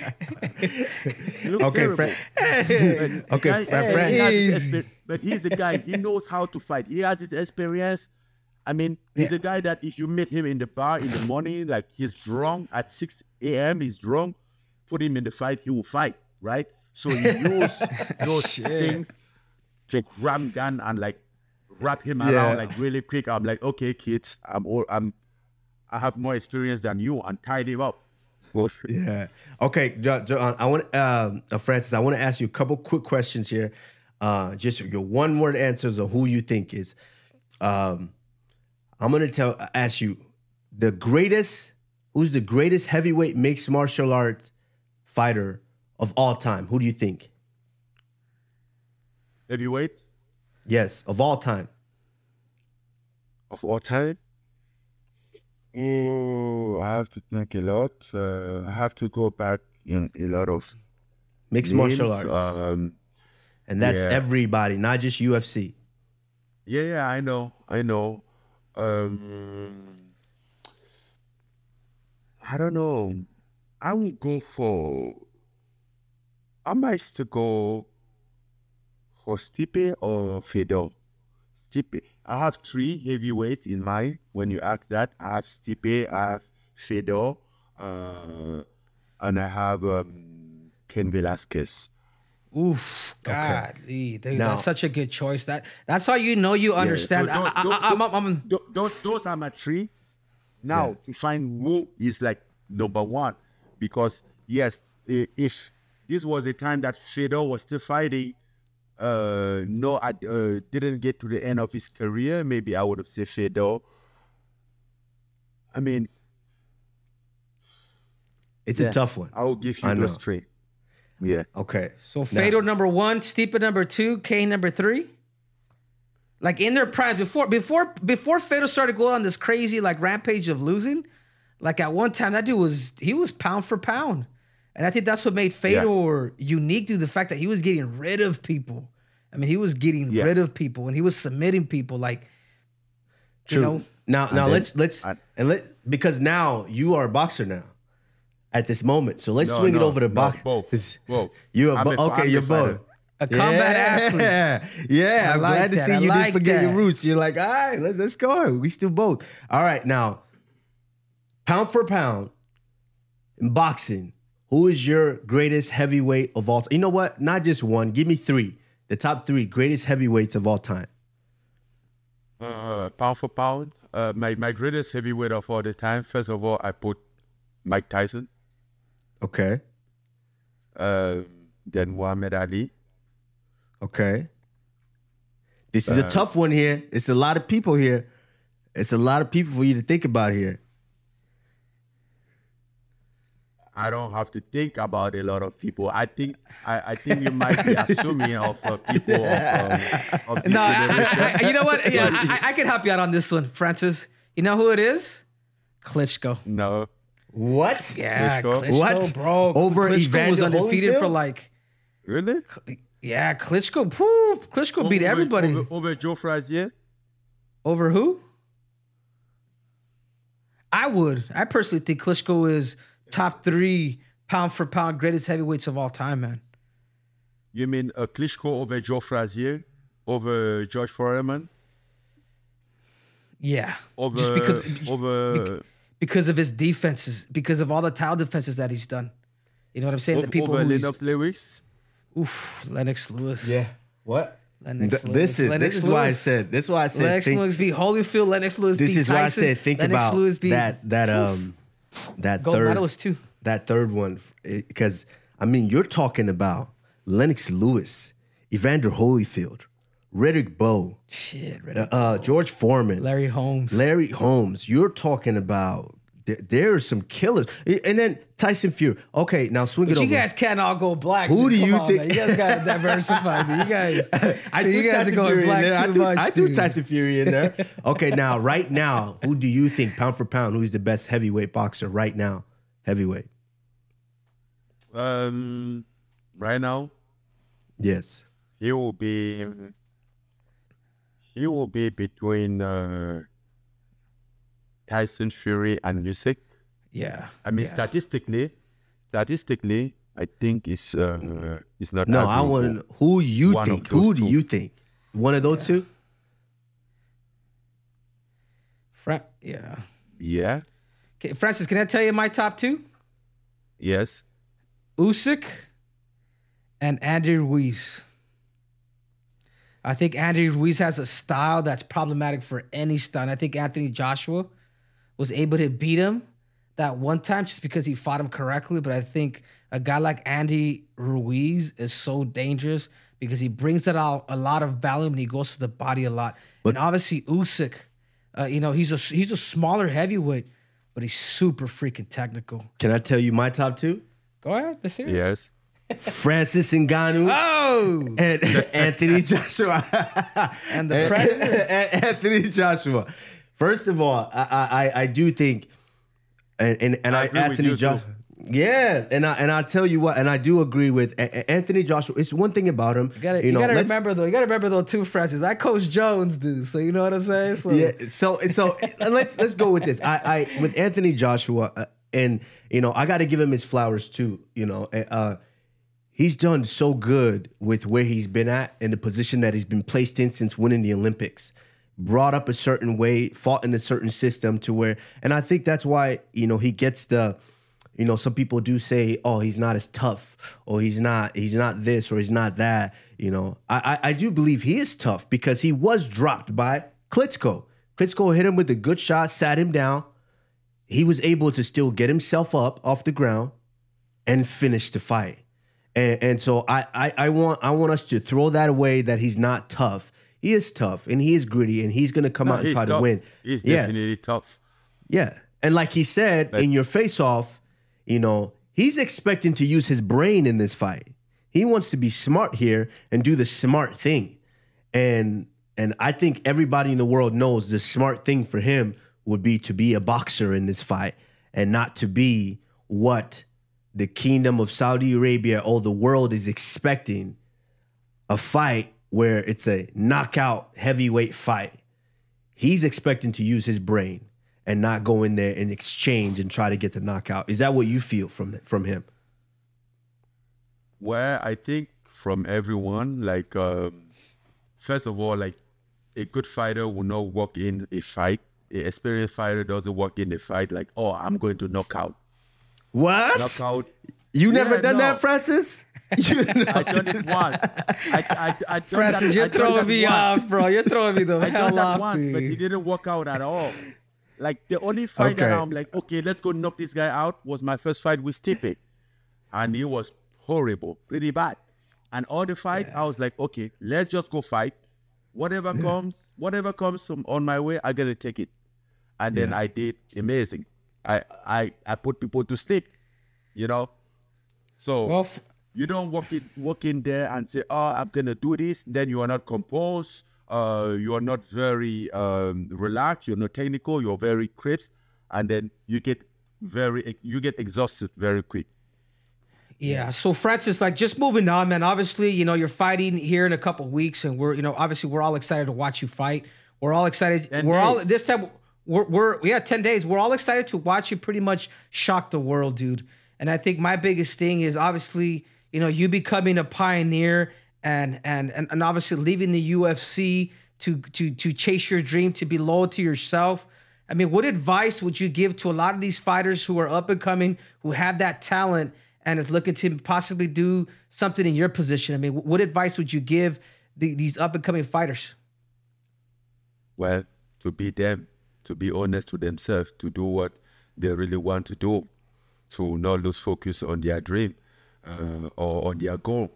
It looks okay, terrible. Fran- okay, guy, Fran- he exper- but he's the guy. He knows how to fight. He has his experience. I mean, he's yeah. a guy that if you meet him in the bar in the morning, like he's drunk at six a.m., he's drunk, put him in the fight, he will fight, right? So he knows those things to grab gun and like wrap him yeah. around like really quick. I'm like, okay, kids, I'm all, I'm. I have more experience than you, and tied him up. Yeah. Okay, John, John, I want um, uh, Francis. I want to ask you a couple quick questions here. Uh, just your one-word answers of who you think is. Um, I'm gonna tell, ask you, the greatest. Who's the greatest heavyweight mixed martial arts fighter of all time? Who do you think? Heavyweight? Yes, of all time. Of all time? Oh, I have to think a lot. Uh, I have to go back in a lot of mixed names, martial arts, um, and that's yeah. everybody, not just U F C. Yeah, yeah, I know, I know. Um, I don't know. I will go for. I might still go for Stipe or Fedor. Stipe. I have three heavyweights in mind. When you ask that, I have Stipe, I have Fedor, uh, and I have um, Ken Velasquez. Oof, God, dude, Now- that's such a good choice. That that's how you know you understand. So don't- I, I, don't- I, I'm, I'm, I'm- Th- those, those are my three. Now, Yeah. to find who is like number one, because yes, i- if this was a time that Fedor was still fighting, uh, no, I uh, didn't get to the end of his career, maybe I would have said Fedor. I mean, It's yeah, a tough one. I will give you I those know. three. Yeah. Okay. so Fedor number one, Stipe number two, Kane number three. Like in their prime, before before before Fedor started going on this crazy like rampage of losing, like at one time that dude was he was pound for pound, and I think that's what made Fedor unique to the fact that he was getting rid of people. I mean, he was getting Yeah. rid of people and he was submitting people. Like, True. you know, now, now then- let's let's I- and let because now you are a boxer now. At this moment, so let's No, swing it no, over to no, box. both, both. You are I'm bo- a fi- okay. I'm a You're fighter. both. a combat athlete. Yeah, yeah. I I'm like glad to that. see I you like didn't forget your that. roots. You're like, all right, let, let's go. We still both. All right, now, pound for pound, in boxing, who is your greatest heavyweight of all time? You know what? Not just one. Give me three. The top three greatest heavyweights of all time. Uh, pound for pound, uh, my, my greatest heavyweight of all the time, first of all, I put Mike Tyson, Okay. uh, then Muhammad Ali. Okay. This is a tough one here. It's a lot of people here. It's a lot of people for you to think about here. I don't have to think about a lot of people. I think I, I think you might be assuming of uh, people of, um, of this No, I, generation. I, I, you know what? Yeah, I, I can help you out on this one, Francis. You know who it is? Klitschko. No, What? Yeah, Klitschko? Klitschko, What? bro. Over Klitschko was Evander undefeated Holyfield? for like, really? yeah, Klitschko. Phew, Klitschko beat Over- everybody. over, over Joe Frazier. Over who? I would. I personally think Klitschko is top three pound for pound greatest heavyweights of all time, man. You mean uh, Klitschko over Joe Frazier, over George Foreman, Yeah. over Just because over because of his defenses, because of all the tile defenses that he's done. You know what I'm saying? over, the people over who he's- Lennox Lewis. oof, Lennox Lewis. What? Lennox Th- Lewis. this is Lennox this is why I Lewis. said this is why I said Lennox think, Lewis beat Holyfield. Lennox Lewis this beat is why I Tyson. said think Lennox about Lewis beat that that um that gold third medalist too. that third one because I mean you're talking about Lennox Lewis, Evander Holyfield, Riddick Bowe, Shit, uh, Riddick. uh, George Foreman, Larry Holmes. Larry Holmes. You're talking about there, there are some killers, and then Tyson Fury. Okay, now swing But it you over. guys can't all go black. Who dude. do Come you on, think- man. You guys got to diversify. Dude. You guys, I dude, threw you guys Tyson are going Fury in black there. I too threw, much. I threw dude. Tyson Fury in there. Okay, now right now, who do you think pound for pound? Who's the best heavyweight boxer right now? Heavyweight. Um, right now, Yes. he will be he will be between uh, Tyson Fury and Usyk. Yeah. I mean, yeah. statistically, statistically, I think it's uh, it's not. No, I arguable. want to know who you One of think. those Who do two. you think? One of those two? Fra- yeah. Yeah. Okay, Francis, can I tell you my top two? Yes. Usyk and Andy Ruiz. I think Andy Ruiz has a style that's problematic for any style. And I think Anthony Joshua was able to beat him that one time just because he fought him correctly. But I think a guy like Andy Ruiz is so dangerous because he brings it out a lot of volume and he goes to the body a lot. But- and obviously Usyk, uh, you know, he's a he's a smaller heavyweight, but he's super freaking technical. Can I tell you my top two? Go ahead, let's hear it. Yes. Francis Ngannou Oh, and Anthony Joshua. and the Predator. Anthony Joshua. First of all, I I, I do think, and and, and I I, agree with Anthony you, Joshua. too. Yeah, and I and I tell you what, and I do agree with A- A- Anthony Joshua. It's one thing about him. You gotta, you know, gotta let's- remember though. You gotta remember though too, Francis. I coach Jones, dude. So you know what I'm saying. So Yeah. So so let's let's go with this. I I with Anthony Joshua, uh, and you know I got to give him his flowers too. You know, uh, he's done so good with where he's been at and the position that he's been placed in since winning the Olympics. Brought up a certain way, fought in a certain system to where, and I think that's why you know he gets the you know, some people do say, oh, he's not as tough, or he's not, he's not this, or he's not that. You know, I, I, I do believe he is tough because he was dropped by Klitschko. Klitschko hit him with a good shot, sat him down. He was able to still get himself up off the ground and finish the fight. And, and so I, I, I want I want us to throw that away, that he's not tough. He is tough and he is gritty and he's gonna come No, out and he's try tough. to win. He's Yes. definitely tough. Yeah. And like he said, But- in your face-off, you know, he's expecting to use his brain in this fight. He wants to be smart here and do the smart thing. And and I think everybody in the world knows the smart thing for him would be to be a boxer in this fight and not to be what the kingdom of Saudi Arabia or the world is expecting, a fight where it's a knockout heavyweight fight. He's expecting to use his brain and not go in there and exchange and try to get the knockout. Is that what you feel from from him? Where I think from everyone, like, um, first of all, like, a good fighter will not walk in a fight. An experienced fighter doesn't walk in a fight like, oh, I'm going to knock out. What? Knockout. You never Yeah, done no. that, Francis? You I done it once. I, I, I done Francis, that, you're I done throwing that me once. off, bro. You're throwing me the I done hell that off, once, but it dude. didn't work out at all. Like, the only fight that Okay. I'm like, okay, let's go knock this guy out was my first fight with Stipe. And it was horrible, pretty bad. And all the fight, I was like, okay, let's just go fight. Whatever comes, whatever comes from on my way, I gotta take it. And then Yeah. I did amazing. I, I I put people to sleep, you know. So Well, f- you don't walk in walk in there and say, oh, I'm gonna do this. Then you are not composed. Uh, you are not very um, relaxed. You're not technical. You're very crisp, and then you get very you get exhausted very quick. Yeah. So Francis, like just moving on, man. Obviously, you know, you're fighting here in a couple of weeks, and we're, you know, obviously we're all excited to watch you fight. We're all excited. ten we're all days. this time. We're we're yeah, ten days. We're all excited to watch you pretty much shock the world, dude. And I think my biggest thing is obviously, you know, you becoming a pioneer and and and, and obviously leaving the U F C to to to chase your dream, to be loyal to yourself. I mean, what advice would you give to a lot of these fighters who are up and coming, who have that talent and is looking to possibly do something in your position? I mean, what advice would you give the, these up and coming fighters? Well, to be them, to be honest to themselves, to do what they really want to do, to not lose focus on their dream uh, or on their goal.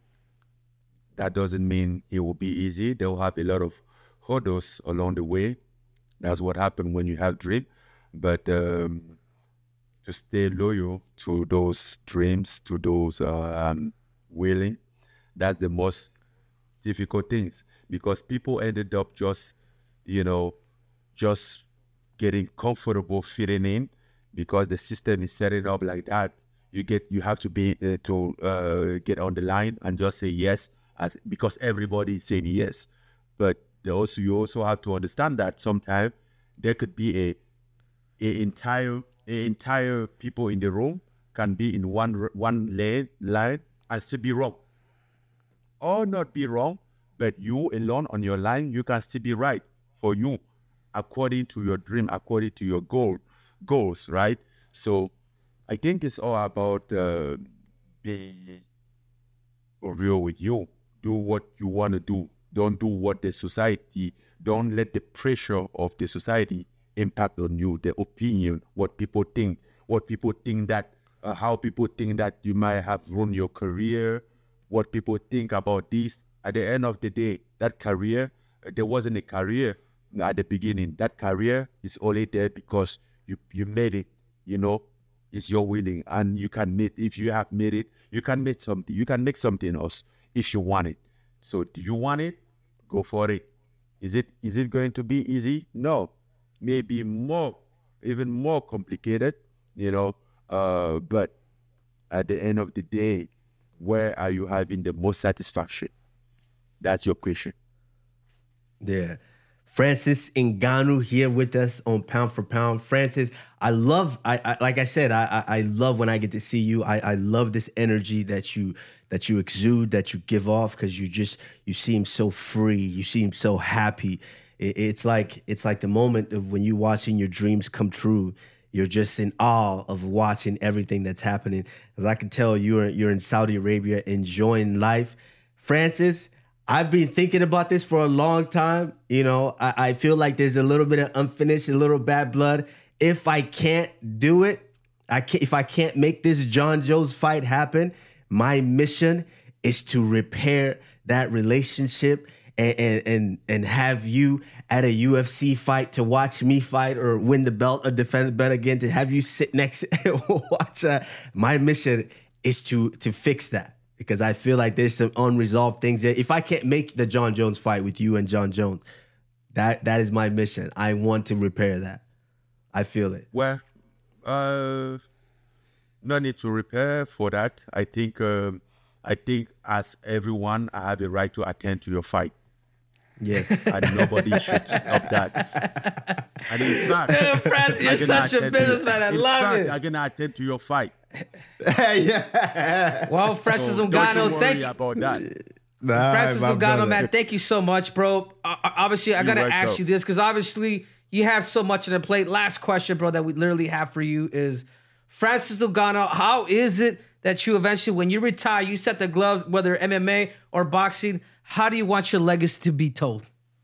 That doesn't mean it will be easy. They'll have a lot of hurdles along the way. That's what happens when you have dream. But um, to stay loyal to those dreams, to those uh, um, willing, that's the most difficult things, because people ended up just, you know, just getting comfortable fitting in because the system is set it up like that. You get, you have to be uh, to uh, get on the line and just say yes, as because everybody is saying yes. But they also, you also have to understand that sometimes there could be a, a entire, a entire people in the room can be in one one lane line and still be wrong, or not be wrong, but you alone on your line, you can still be right for you, according to your dream, according to your goal, goals, right? So I think it's all about uh, being real with you. Do what you want to do. Don't do what the society, don't let the pressure of the society impact on you, the opinion, what people think, what people think that, uh, how people think that you might have ruined your career, what people think about this. At the end of the day, that career, uh, there wasn't a career at the beginning. That career is only there because you, you made it, you know, it's your willing, and you can make, if you have made it, you can make something, you can make something else if you want it. So do you want it? Go for it. Is it is it going to be easy? No. Maybe more, even more complicated, you know. Uh, but at the end of the day, where are you having the most satisfaction? That's your question. Yeah. Francis Ngannou here with us on Pound for Pound. Francis, I love, I, I like I said, I, I I love when I get to see you. I, I love this energy that you that you exude, that you give off, because you just you seem so free. You seem so happy. It, it's like it's like the moment of when you watching your dreams come true. you're just in awe of watching everything that's happening. As I can tell, you're you're in Saudi Arabia enjoying life. Francis, I've been thinking about this for a long time. You know, I, I feel like there's a little bit of unfinished, a little bad blood. If I can't do it, I can't, if I can't make this Jon Jones fight happen, my mission is to repair that relationship and, and, and, and have you at a U F C fight to watch me fight or win the belt or defend the belt again, to have you sit next and watch that. My mission is to, to fix that, because I feel like there's some unresolved things there. If I can't make the Jon Jones fight with you and Jon Jones, that that is my mission. I want to repair that. I feel it. Well, uh, no need to repair for that. I think, um, I think as everyone, I have a right to attend to your fight. Yes. And nobody should stop that. And in fact, Yeah, Francis, you're I'm gonna such a attend to- businessman. I in love fact, it. I'm gonna attend to your fight. Yeah. Well, Francis So don't you Lugano, worry thank you. about that. Nah, Francis my Lugano, brother. man, thank you so much, bro. Uh, uh, obviously, I You're gotta welcome. ask you this because obviously you have so much on the plate. Last question, bro, that we literally have for you is, Francis Lugano, how is it that you eventually, when you retire, you set the gloves, whether M M A or boxing, how do you want your legacy to be told?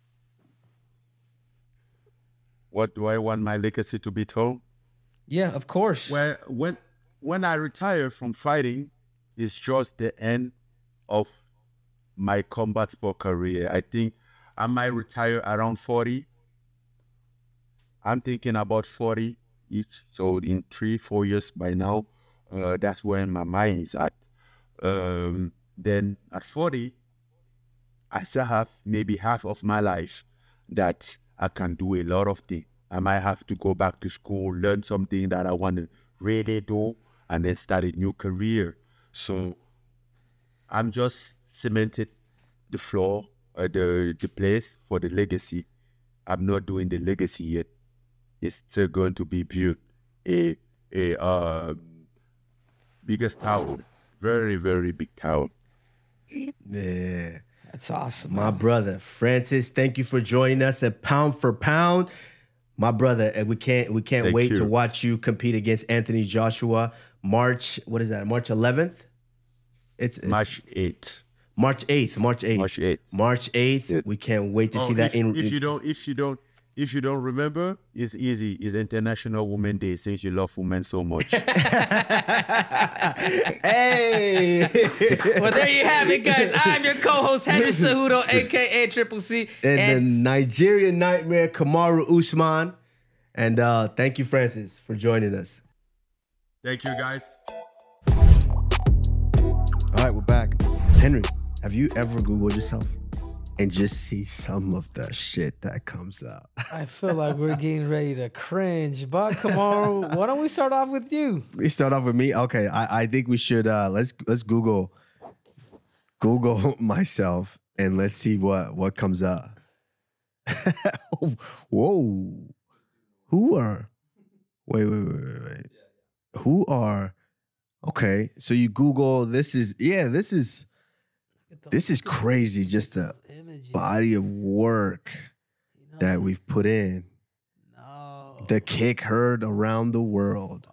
What do I want my legacy to be told? Yeah, of course. Well, when when I retire from fighting, it's just the end of my combat sport career. I think I might retire around forty. I'm thinking about forty each. So in three, four years by now, uh, that's where my mind is at. Um, then at forty, I still have maybe half of my life that I can do a lot of things. I might have to go back to school, learn something that I want to really do, and then start a new career. So I'm just cemented the floor, uh, the the place for the legacy. I'm not doing the legacy yet. It's still going to be built a a uh, biggest town, very very big town. Yeah. That's awesome. My man. brother, Francis, thank you for joining us at Pound for Pound. My brother, and we can't we can't Thank wait you. to watch you compete against Anthony Joshua March, what is that? March eleventh? It's, it's March eighth. March eighth, March eighth. March eighth. March eighth. Yeah. We can't wait to Oh, see that if, in if you don't if you don't if you don't remember, it's easy. It's International Women's Day since you love women so much. Hey. Well, there you have it, guys. I'm your co-host, Henry Cejudo, a k a. Triple C. and, And the Nigerian Nightmare, Kamaru Usman. And uh, thank you, Francis, for joining us. Thank you guys. All right, we're back. Henry, have you ever Googled yourself and just see some of the shit that comes out? I feel like we're getting ready to cringe. But Kamaru, why don't we start off with you? We start off with me. Okay, I, I think we should uh, let's let's Google Google myself and let's see what what comes up. Whoa, who are? Wait, wait, wait, wait, wait. Who are? Okay, so you Google. This is yeah. This is this is crazy. Just the body of work that we've put in. No. The kick heard around the world.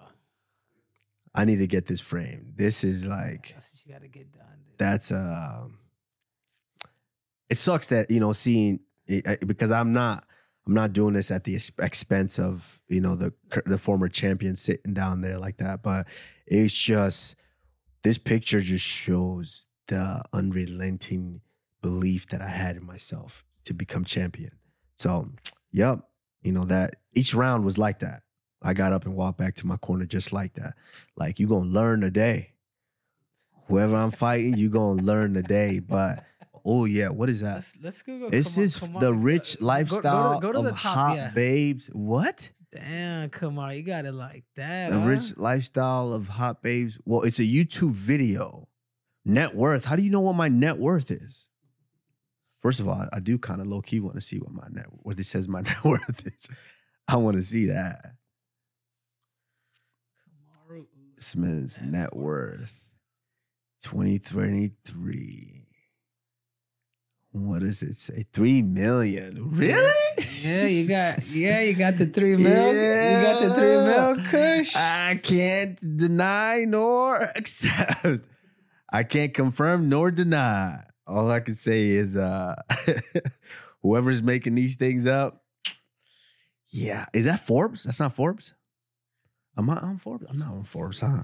I need to get this framed. This is like That's what you gotta get done, dude. that's uh it sucks that, you know, seeing it, because I'm not I'm not doing this at the expense of, you know, the the former champion sitting down there like that, but it's just this picture just shows the unrelenting belief that I had in myself to become champion. So, yep, you know, that each round was like that. I got up and walked back to my corner just like that. Like, you gonna learn today. Whoever I'm fighting, you gonna learn today. But oh yeah, what is that? Let's, let's Google. This Kamar- is Kamar- the rich go- lifestyle go to, go to of the top, hot yeah. babes. What? Damn, Kamar, you got it like that. The huh? rich lifestyle of hot babes. Well, it's a YouTube video. Net worth. How do you know what my net worth is? First of all, I do kind of low key want to see what my net what it says my net worth is. I want to see that. Kamaru This man's net worth. twenty twenty-three. What does it say? Three million. Really? Yeah, you got yeah, you got the three mil. Yeah. You got the three mil, Kush. I can't deny nor accept. I can't confirm nor deny. All I can say is uh whoever's making these things up. Yeah. Is that Forbes? That's not Forbes? Am I on Forbes? I'm not on Forbes, huh?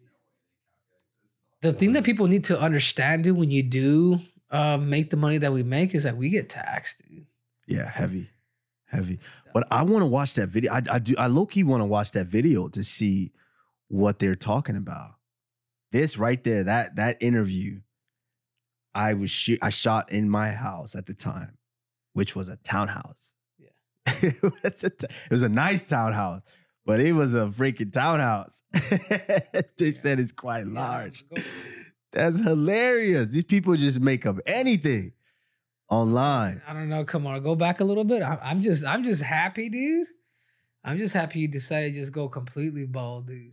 The thing that people need to understand, dude, when you do uh, make the money that we make is that we get taxed, dude. Yeah, heavy. Heavy. But I want to watch that video. I, I do I low-key want to watch that video to see what they're talking about. This right there, that that interview, I was sh- I shot in my house at the time, which was a townhouse. Yeah. it, was a t- it was a nice townhouse, but it was a freaking townhouse. They yeah. said it's quite yeah, large. That's hilarious. These people just make up anything online. I don't know. Come on, go back a little bit. I, I'm just, I'm just happy, dude. I'm just happy you decided to just go completely bald, dude.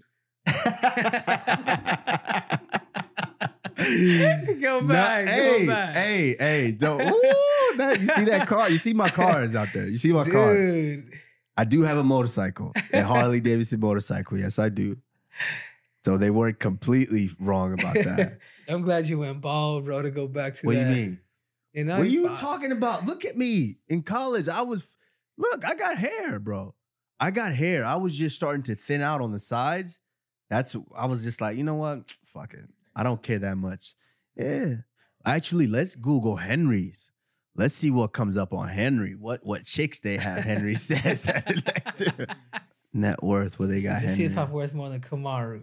Go back. Nah, hey, go back. hey, hey, don't. Ooh, that, you see that car? You see my cars out there. You see my dude. car. I do have a motorcycle, a Harley Davidson motorcycle. Yes, I do. So they weren't completely wrong about that. I'm glad you went bald, bro, to go back to what that. What do you mean? You know, what are you fine. talking about? Look at me. In college, I was, look, I got hair, bro. I got hair. I was just starting to thin out on the sides. That's, I was just like, you know what? Fuck it. I don't care that much. Yeah. Actually, let's Google Henry's. Let's see what comes up on Henry. What what chicks they have Henry says that net worth where they got Let's Henry. see if I'm worth more than Kamaru.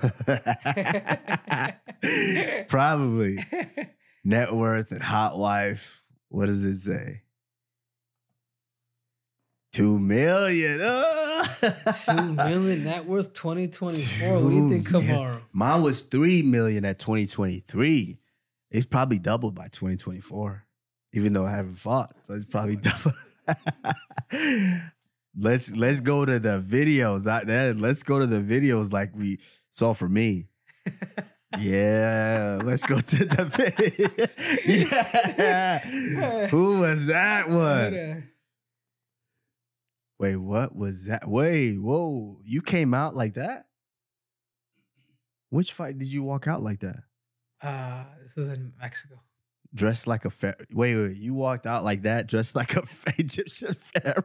Probably. Net worth and hot wife. What does it say? Two million. Oh. Two million net worth twenty twenty-four. What do you think, Kamaru? Mine was three million at twenty twenty-three. It's probably doubled by twenty twenty-four. Even though I haven't fought. So it's probably double. let's let's go to the videos. I, that, let's go to the videos like we saw for me. Yeah, let's go to the video. Yeah. Who was that one? Wait, what was that? Wait, whoa. You came out like that? Which fight did you walk out like that? Uh, this was in Mexico. Dressed like a pharaoh. Wait, wait, you walked out like that, dressed like a Egyptian pharaoh.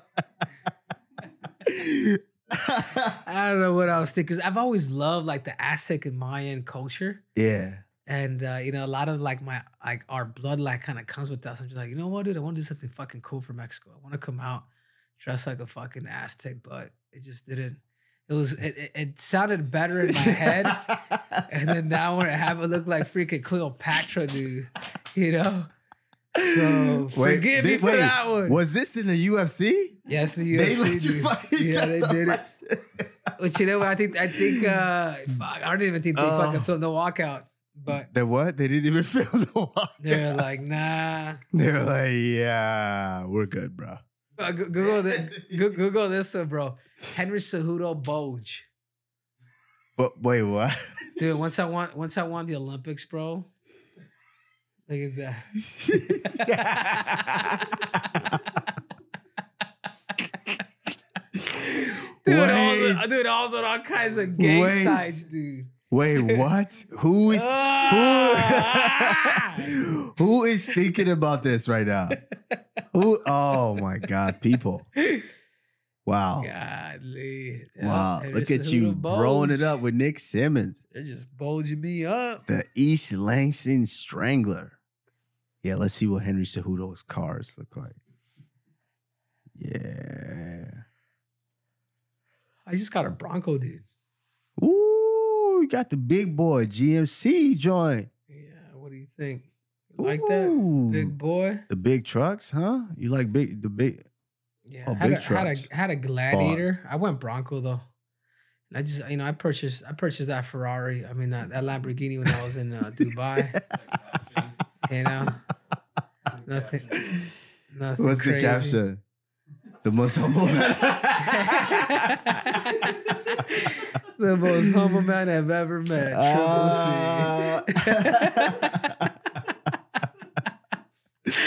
I don't know what I was thinking. I've always loved like the Aztec and Mayan culture. Yeah. And, uh, you know, a lot of like my, like our bloodline kind of comes with us. I'm just like, you know what, dude? I want to do something fucking cool for Mexico. I want to come out dressed like a fucking Aztec, but it just didn't. It was, it, it, it sounded better in my head. And then now when I have it look like freaking Cleopatra, dude, you know? So wait, forgive they, me for wait, that one. Was this in the U F C? Yes, the U F C. They let you dude. fight Yeah, they did like it. But you know what? I think, I think, uh, fuck, I don't even think they uh, fucking filmed the walkout. But the what? They didn't even film the walkout. They're like, nah. They're like, yeah, we're good, bro. Uh, Google this. Google this one, bro. Henry Cejudo Boge. But wait, what? Dude, once I won, once I won the Olympics, bro. Look at that. dude, wait. also, dude, also all kinds of gay Wait. sides, dude. Wait, what? Who is Ah! who, who is thinking about this right now? Who? Oh my God, people! Wow, Godly. wow! Henry Look at Cejudo you Boge. growing it up with Nick Simmons, They're just bulging me up. the East Langston Strangler. Yeah, let's see what Henry Cejudo's cars look like. Yeah. I just got a Bronco, dude. Ooh, you got the big boy G M C joint. Yeah, what do you think? You like that? Ooh. Big boy? The big trucks, huh? You like big the big Yeah, Oh, had big a, had trucks. a had a Gladiator. I went Bronco though, and I just you know I purchased I purchased that Ferrari. I mean that, that Lamborghini when I was in uh, Dubai. You know, nothing. Nothing. What's crazy. the caption? The most humble man. The most humble man I've ever met. Triple Uh, C.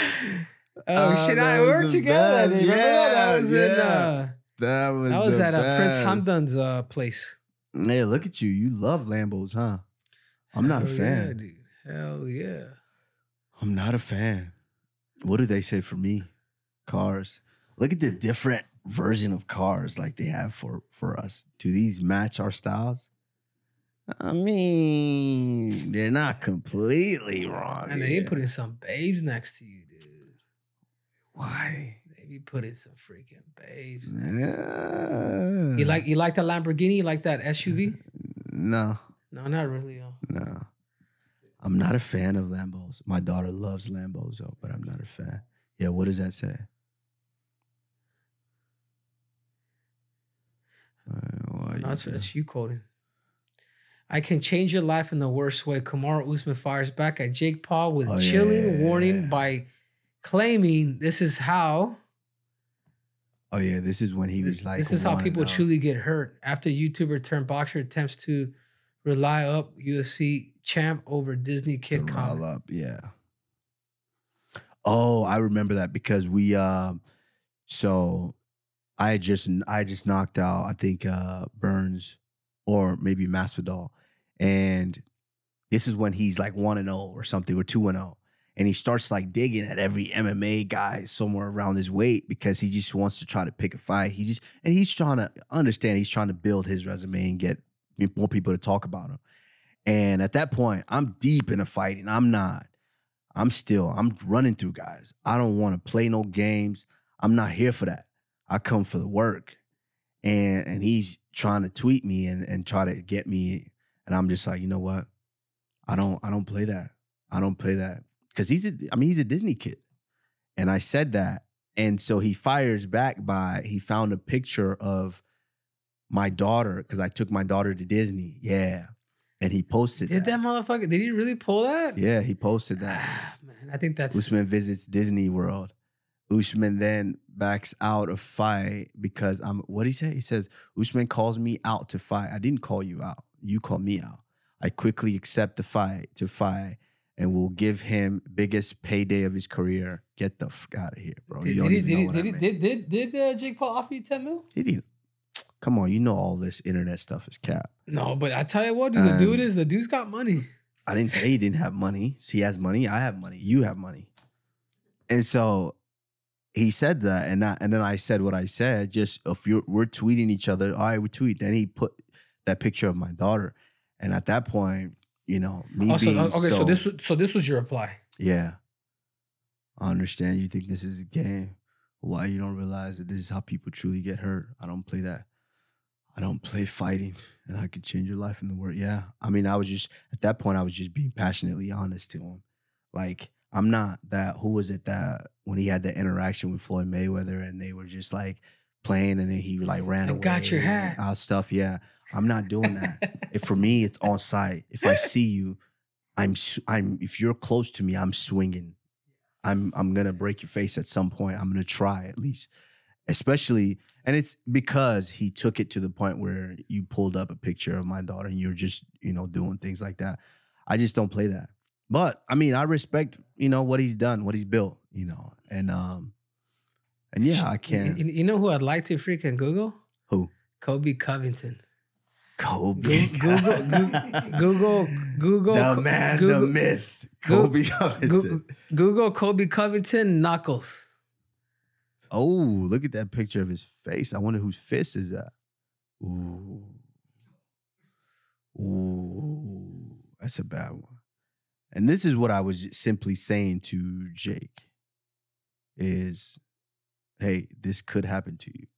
Oh shit! that I was were the together. best. Remember that? That was in. Yeah, Uh, That was that was the at uh, Prince best. Hamdan's uh, place. Hey, look at you. You love Lambos, huh? I'm not a Hell fan. yeah, dude. Hell yeah. I'm not a fan. What do they say for me? Cars. Look at the different version of cars like they have for for us. Do these match our styles? I mean, they're not completely wrong. And they here. be putting some babes next to you, dude. Why? They be putting some freaking babes. Yeah. You like you like that Lamborghini? You like that S U V? No, No, not really. Yo. no. I'm not a fan of Lambos. My daughter loves Lambos, though, but I'm not a fan. Yeah, what does that say? Uh, why No, you that's, say- that's you quoting. I can change your life in the worst way. Kamaru Usman fires back at Jake Paul with Oh, chilling yeah. warning by claiming this is how Oh yeah, this is when he was like. this is how wanting people out. truly get hurt. After YouTuber turned boxer attempts to rely up U F C champ over Disney to kid rile comment. up. Yeah. Oh, I remember that because we. Um, so, I had just I had just knocked out I think uh, Burns, or maybe Masvidal, and this is when he's like one and zero or something, or two and zero. And he starts like digging at every M M A guy somewhere around his weight because he just wants to try to pick a fight. He just and he's trying to understand. He's trying to build his resume and get more people to talk about him. And at that point, I'm deep in a fight, and I'm not. I'm still. I'm running through guys. I don't want to play no games. I'm not here for that. I come for the work. And and he's trying to tweet me and and try to get me. And I'm just like, you know what? I don't. I don't play that. I don't play that. Because he's a, I mean, he's a Disney kid. And I said that. And so he fires back by, he found a picture of my daughter, because I took my daughter to Disney. Yeah. And he posted Did that. that motherfucker? Did he really pull that? Yeah, he posted that. Ah, man, I think that's Usman visits Disney World. Usman then backs out of fight because I'm, what did he say? He says, Usman calls me out to fight. I didn't call you out. You called me out. I quickly accept the fight to fight. And we'll give him biggest payday of his career. Get the fuck out of here, bro. Did, you don't did, he, even did, know he, what did, I he, mean. did did did uh, Jake Paul offer you ten mil? Did he? Come on, you know all this internet stuff is cap. No, but I tell you what, dude, the Um, dude is the dude's got money. I didn't say he didn't have money. He has money. I have money. You have money. And so he said that, and I, and then I said what I said. Just if you're we're tweeting each other, all right, we tweet. Then he put that picture of my daughter, and at that point, you know, me Oh, so, being okay, so, so this was- so this was your reply. yeah. I understand you think this is a game. Why you don't realize that this is how people truly get hurt? I don't play that. I don't play fighting, and I could change your life in the world. Yeah. I mean, I was just, at that point, I was just being passionately honest to him. Like, I'm not that, who was it that, when he had that interaction with Floyd Mayweather and they were just like playing and then he like ran I away. got your hat. and all stuff. Yeah. I'm not doing that. If for me, it's on site. If I see you, I'm, s- I'm, if you're close to me, I'm swinging. I'm I'm gonna break your face at some point. I'm gonna try at least, especially, and it's because he took it to the point where you pulled up a picture of my daughter and you're just you know doing things like that. I just don't play that. But I mean, I respect you know what he's done, what he's built, you know, and um, and yeah, I can't. You, you know who I'd like to freaking Google? Who? Kobe Covington. Kobe. Google, Google, Google, Google, the man, Google, the myth, Google- Kobe Covington. Google, Google Kobe Covington knuckles. Oh, look at that picture of his face. I wonder whose fist is that. Ooh. Ooh. That's a bad one. And this is what I was simply saying to Jake is, hey, this could happen to you.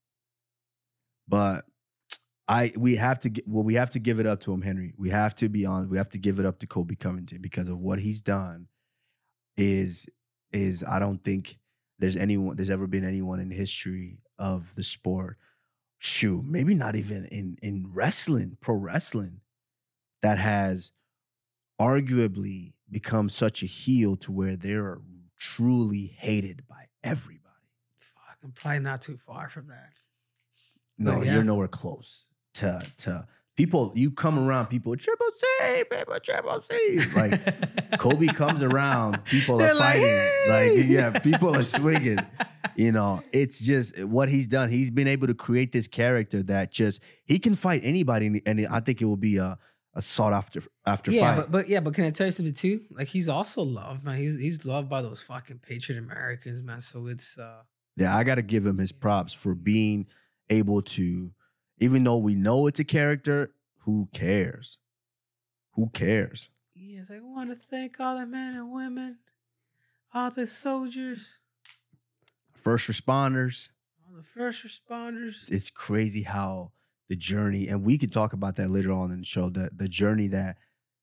But I we have to get well, we have to give it up to him, Henry. We have to be honest. We have to give it up to Kobe Covington because of what he's done. Is is I don't think there's anyone there's ever been anyone in history of the sport, shoot, maybe not even in in wrestling, pro wrestling, that has arguably become such a heel to where they're truly hated by everybody. Fuck, I'm probably not too far from that. No, But yeah. you're nowhere close to to People, you come around, people, triple C, people, triple C. Like, Kobe comes around, people They're are like, fighting. "Hey!" Like, yeah, people are swinging. You know, it's just what he's done. He's been able to create this character that just, he can fight anybody. And I think it will be a, a sought after, after Yeah, fight. but but yeah, but can I tell you something too? Like he's also loved, man. He's he's loved by those fucking Patriot Americans, man. So it's uh Yeah, I got to give him his props for being able to, even though we know it's a character, who cares? Who cares? yes, I want to thank all the men and women, all the soldiers, First responders. all the first responders. It's crazy how the journey, and we could talk about that later on in the show, the, the journey that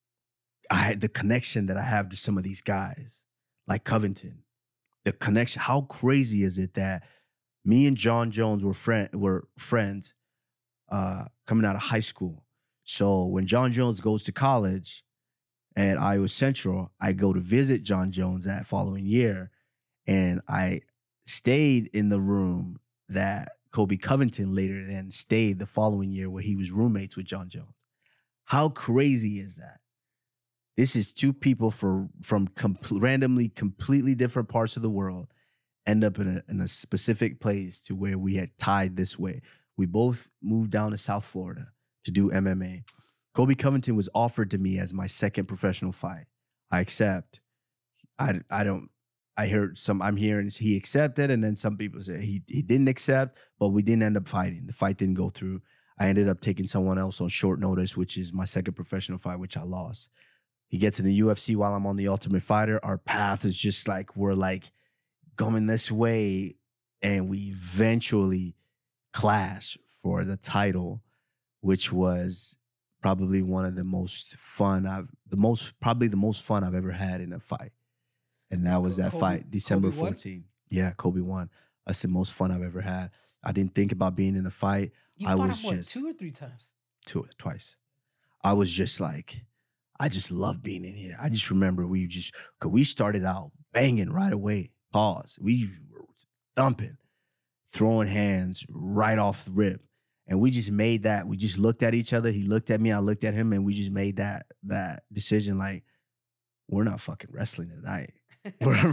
I had, the connection that I have to some of these guys, like Covington. The connection, how crazy is it that me and John Jones were friend were friends uh, coming out of high school. So when John Jones goes to college at Iowa Central, I go to visit John Jones that following year, and I stayed in the room that Kobe Covington later then stayed the following year, where he was roommates with John Jones. How crazy is that? This is two people for, from com- randomly completely different parts of the world end up in a, in a specific place to where we had tied this way. We both moved down to South Florida to do M M A. Kobe Covington was offered to me as my second professional fight. I accept. I, I don't, I heard some, I'm hearing he accepted, and then some people say he, he didn't accept, but we didn't end up fighting. The fight didn't go through. I ended up taking someone else on short notice, which is my second professional fight, which I lost. He gets in the U F C while I'm on the Ultimate Fighter. Our path is just like, we're like going this way, and we eventually clash for the title, which was probably one of the most fun I've, the most, probably the most fun I've ever had in a fight. And that was that Kobe- fight, December Kobe won? fourteenth. Yeah, Kobe won. That's the most fun I've ever had. I didn't think about being in a fight. You I fought was him, what, just- two or three times. Two, twice. I was just like, I just love being in here. I just remember we just, cause we started out banging right away. Pause. We were thumping, throwing hands right off the rip. And we just made that, we just looked at each other. He looked at me, I looked at him, and we just made that, that decision. Like, we're not fucking wrestling tonight. We're,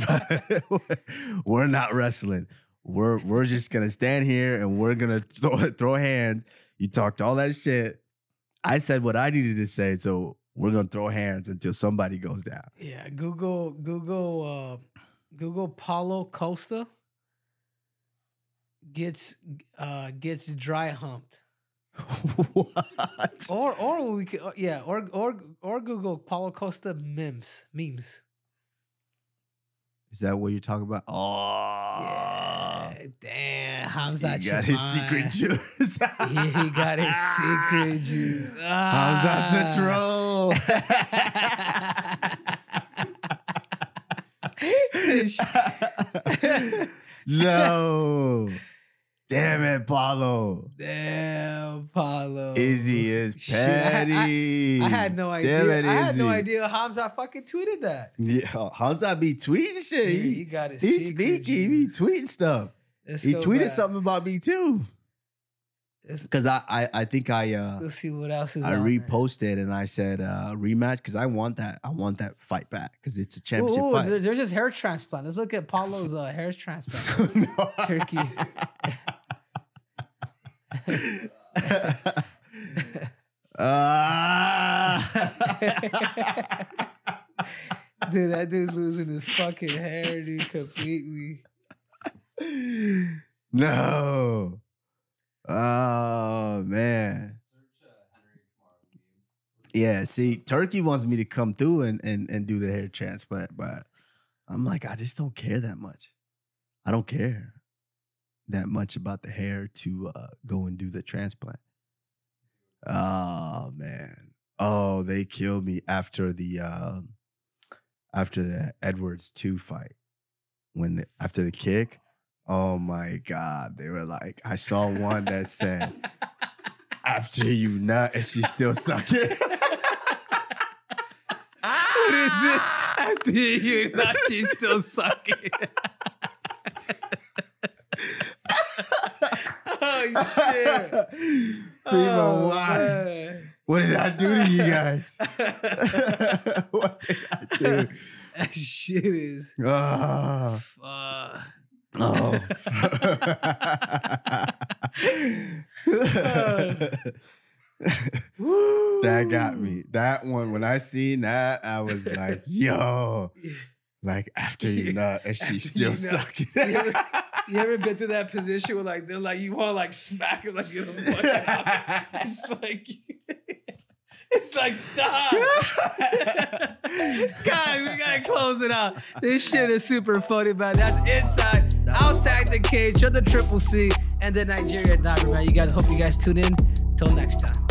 we're not wrestling. We're, we're just gonna stand here and we're gonna throw, throw hands. You talked all that shit. I said what I needed to say, so we're gonna throw hands until somebody goes down. Yeah, Google, Google, uh, Google Paulo Costa gets uh gets dry humped. What? Or or we could uh, yeah, or or or Google Paulo Costa memes memes. Is that what you're talking about? Oh, Yeah, damn, Hamza he got his secret Chiman. juice. Yeah, he got his secret juice. Hamza Central. No. Damn it, Paulo. Damn, Paulo. Izzy is Shit, I had- petty. I had no idea. Damn it, I had no Izzy. idea Hamza fucking tweeted that. Yeah, Hamza be tweeting shit. Yeah, He- he got his He's secret sneaky. He be juice. tweeting stuff. Let's He go tweeted back. something about me too. Let's, Because I, I I think I uh let's see what else is I on there. reposted and I said uh rematch because I want that I want that fight back because it's a championship Ooh, ooh, there- fight. there's just hair transplant. Let's look at Paulo's uh, hair transplant. Turkey. Ah. Dude, that dude's losing his fucking hair, dude, completely. No. Oh man. Yeah, see, Turkey wants me to come through and, and, and do the hair transplant, but I'm like, I just don't care that much. I don't care that much about the hair to uh, go and do the transplant. Oh man. Oh, they killed me after the uh, after the Edwards two fight. When the, after the kick, oh my God. They were like, I saw one that said, after you nut and she still sucking. What is it? After you not, she's still sucking. Oh shit! Primo, why? man. What did I do to you guys? What did I do? That shit is. Oh. Uh, Oh. That got me. That one, when I seen that, I was like, yo. Like, after you nut, and After she's still you nut. sucking. you, ever, you ever been to that position where like they're like you want to like smack her like you know it's like it's like stop. Guys, we gotta close it out. This shit is super funny, man. That's inside, outside the cage. You're the Triple C and the Nigeria Doctor, man. You guys hope you guys tune in. Till next time.